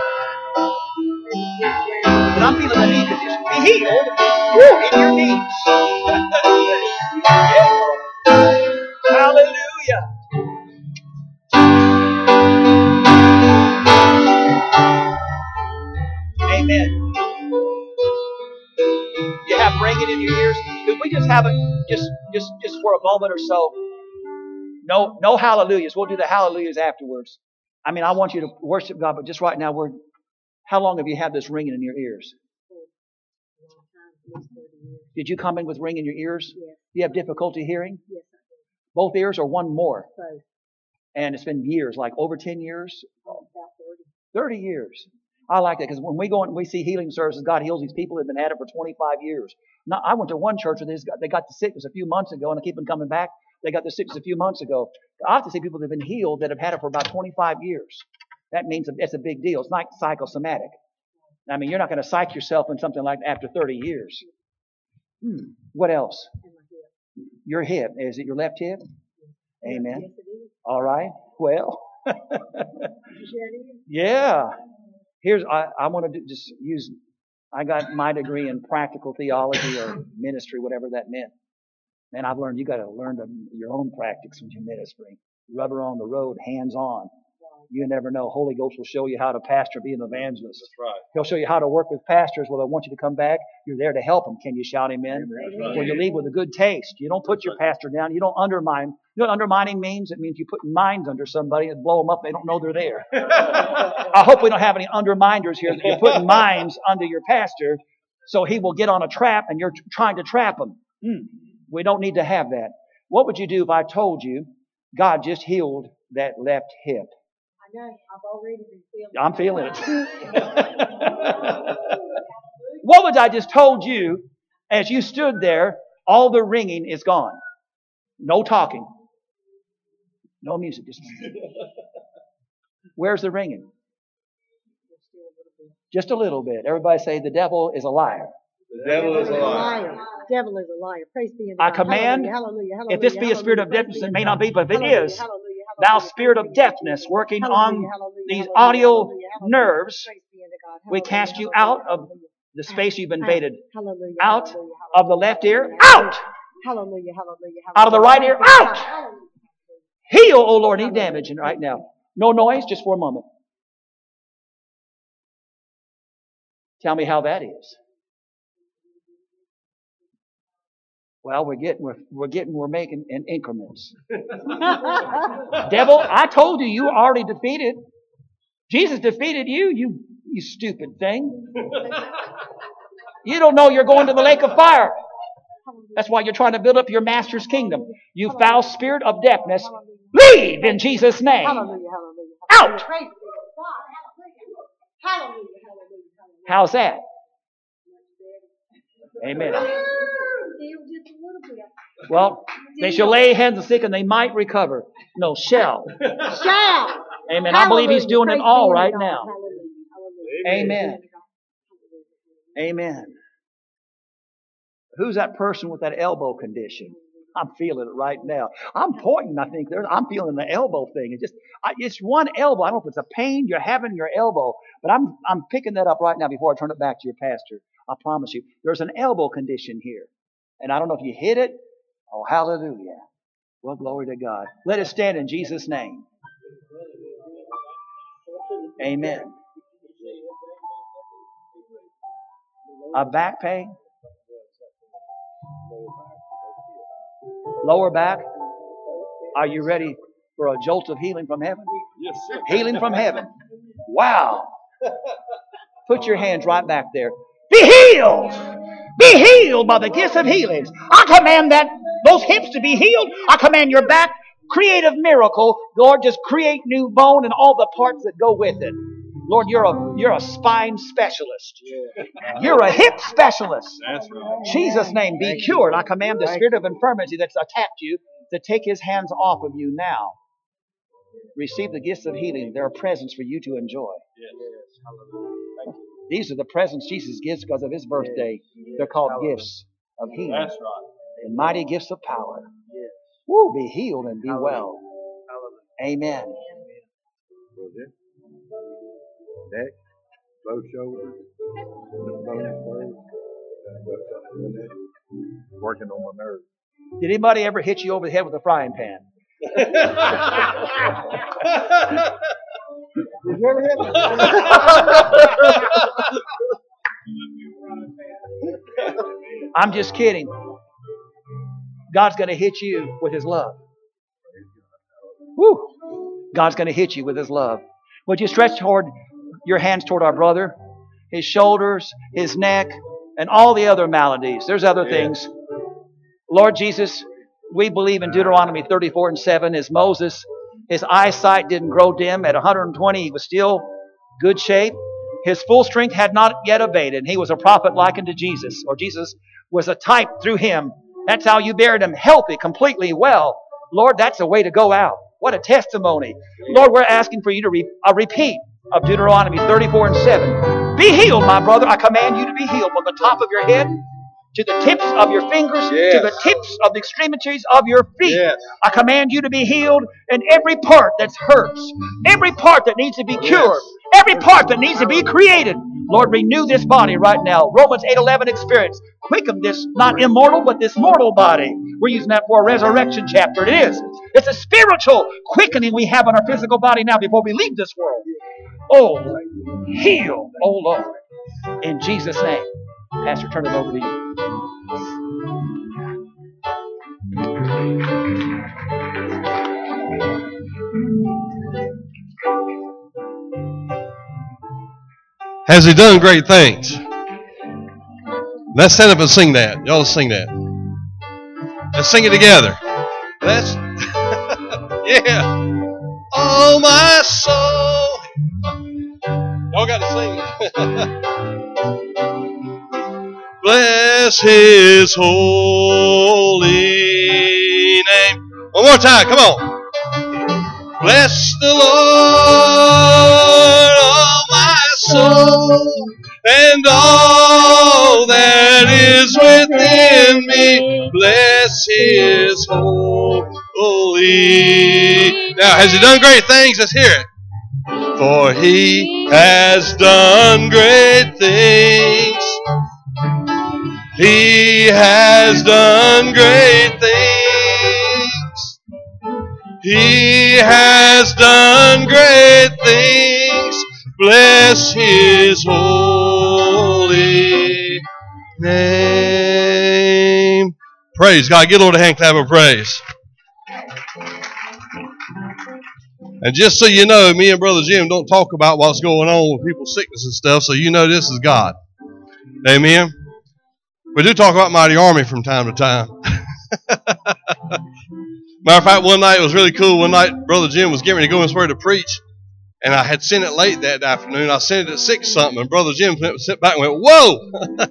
But I'm feeling a knee condition. Be healed. Woo! In your knees. Hallelujah. Amen. You have ringing in your ears. Could we just have it just for a moment or so? No hallelujahs. We'll do the hallelujahs afterwards. I mean, I want you to worship God, but just right now, how long have you had this ringing in your ears? Did you come in with ringing in your ears? Yes. Do you have difficulty hearing? Yes, I do. Both ears or one more? Both. And it's been years, like over 10 years? About 30 years. I like that because when we go and we see healing services, God heals these people that have been at it for 25 years. Now, I went to one church where they got the sickness a few months ago, and I keep them coming back. They got the sickness a few months ago. I have to see people that have been healed that have had it for about 25 years. That means it's a big deal. It's not psychosomatic. I mean, you're not going to psych yourself in something like that after 30 years. What else? Your hip. Is it your left hip? Amen. Yes, it is. All right. Well. Yeah. I want to I got my degree in practical theology or ministry, whatever that meant. And I've learned you got to learn your own practice when you're ministering. Rubber on the road, hands on. You never know. Holy Ghost will show you how to pastor, be an evangelist. That's right. He'll show you how to work with pastors. Well, I want you to come back. You're there to help them. Can you shout amen? Amen. Well, you leave with a good taste. You don't put your pastor down. You don't undermine. You know what undermining means? It means you put minds under somebody and blow them up. They don't know they're there. I hope we don't have any underminers here that you're putting minds under your pastor so he will get on a trap and you're trying to trap him. We don't need to have that. What would you do if I told you God just healed that left hip? I know. I've already been feeling it. I'm feeling it. What would I just told you as you stood there, all the ringing is gone. No talking. No music. Where's the ringing? Just a little bit. Everybody say the devil is a liar. The devil is a liar. The devil is a liar. Praise be unto God. I command, if this be a spirit of deafness, it may not be, but if it is, thou spirit of deafness working on these audio nerves, we cast you out of the space you've invaded. Out of the left ear. Out! Out of the right ear. Out! Heal, O Lord, any damage right now. No noise, just for a moment. Tell me how that is. Well, we're making in increments. Devil, I told you, you were already defeated. Jesus defeated you, you stupid thing. You don't know you're going to the lake of fire. That's why you're trying to build up your master's kingdom. You foul spirit of deafness, leave in Jesus' name. Hallelujah, hallelujah. Out. Praise God. Hallelujah, hallelujah, hallelujah. How's that? Amen. Still just a little bit. Well, they shall lay hands on the sick and they might recover. No, shall. Shall. Amen. I believe He's doing it all right now. Hallelujah. Amen. Amen. Who's that person with that elbow condition? I'm feeling it right now. I'm pointing, I think. I'm feeling the elbow thing. It's one elbow. I don't know if it's a pain you're having in your elbow, but I'm picking that up right now before I turn it back to your pastor. I promise you. There's an elbow condition here. And I don't know if you hit it. Oh, hallelujah. Well, glory to God. Let us stand in Jesus' name. Amen. A back pain? Lower back? Are you ready for a jolt of healing from heaven? Yes, sir. Healing from heaven. Wow. Put your hands right back there. Be healed. Be healed by the gifts of healings. I command those hips to be healed. I command your back. Creative miracle. Lord, just create new bone and all the parts that go with it. Lord, you're a spine specialist. You're a hip specialist. That's right. In Jesus' name, be cured. I command the spirit of infirmity that's attacked you to take his hands off of you now. Receive the gifts of healing. They're a presence for you to enjoy. These are the presents Jesus gives because of his birthday. They're called gifts of healing. That's right. And mighty gifts of power. Woo, be healed and be well. Amen. Neck, both shoulders, bones first, working on my nerves. Did anybody ever hit you over the head with a frying pan? Did you ever hit me? I'm just kidding. God's going to hit you with his love. Woo! God's going to hit you with his love. Would you stretch your hands toward our brother? His shoulders, his neck, and all the other maladies. There's other things. Lord Jesus, we believe in Deuteronomy 34:7 as Moses, his eyesight didn't grow dim. At 120, he was still good shape. His full strength had not yet abated. He was a prophet likened to Jesus, or Jesus was a type through him. That's how you buried him, healthy, completely well. Lord, that's a way to go out. What a testimony. Lord, we're asking for you to a repeat of Deuteronomy 34:7. Be healed, my brother. I command you to be healed from the top of your head to the tips of your fingers, to the tips of the extremities of your feet. Yes. I command you to be healed in every part that hurts, every part that needs to be cured, every part that needs to be created. Lord, renew this body right now. Romans 8:11 experience. Quicken this, not immortal, but this mortal body. We're using that for a resurrection chapter. It is. It's a spiritual quickening we have on our physical body now before we leave this world. Oh, heal, oh Lord. In Jesus' name. Pastor, turn it over to you. Has he done great things? Let's stand up and sing that. Y'all sing that. Let's sing it together. Let's. Yeah. Oh, my soul. Y'all got to sing. Bless his holy name. One more time. Come on. Bless the Lord, oh my soul, and all that is within me. Bless his holy. Now, has he done great things? Let's hear it. For he has done great things. He has done great things. He has has done great things. Bless his holy name. Praise God. Get a Lord a hand clap of praise. And just so you know, me and Brother Jim don't talk about what's going on with people's sickness and stuff, so you know this is God. Amen. We do talk about Mighty Army from time to time. Matter of fact, one night it was really cool. One night, Brother Jim was getting ready to go somewhere to preach, and I had sent it late that afternoon. I sent it at 6 something, and Brother Jim sit back and went, "Whoa!"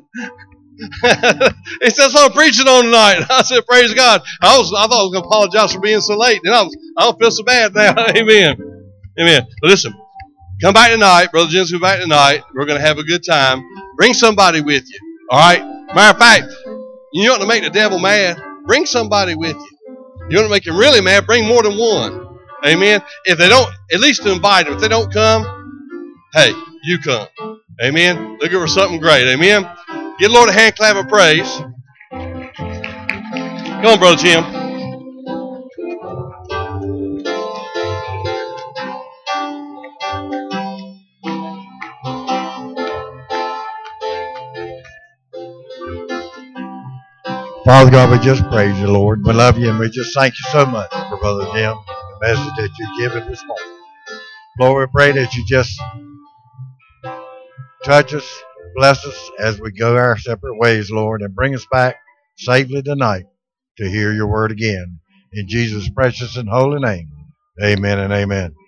He said, "So I'm preaching on tonight." I said, "Praise God." I thought I was going to apologize for being so late, and I don't feel so bad now. Amen. Amen. But listen, come back tonight. Brother Jim's coming back tonight. We're going to have a good time. Bring somebody with you. All right? Matter of fact, you want to make the devil mad? Bring somebody with you. You want to make him really mad? Bring more than one. Amen. If they don't, at least to invite them. If they don't come, hey, you come. Amen. Looking for something great. Amen. Give the Lord a hand clap of praise. Come on, Brother Jim. Father God, we just praise you, Lord. We love you, and we just thank you so much for Brother Jim, the message that you've given this morning. Lord, we pray that you just touch us, bless us as we go our separate ways, Lord, and bring us back safely tonight to hear your word again. In Jesus' precious and holy name, amen and amen.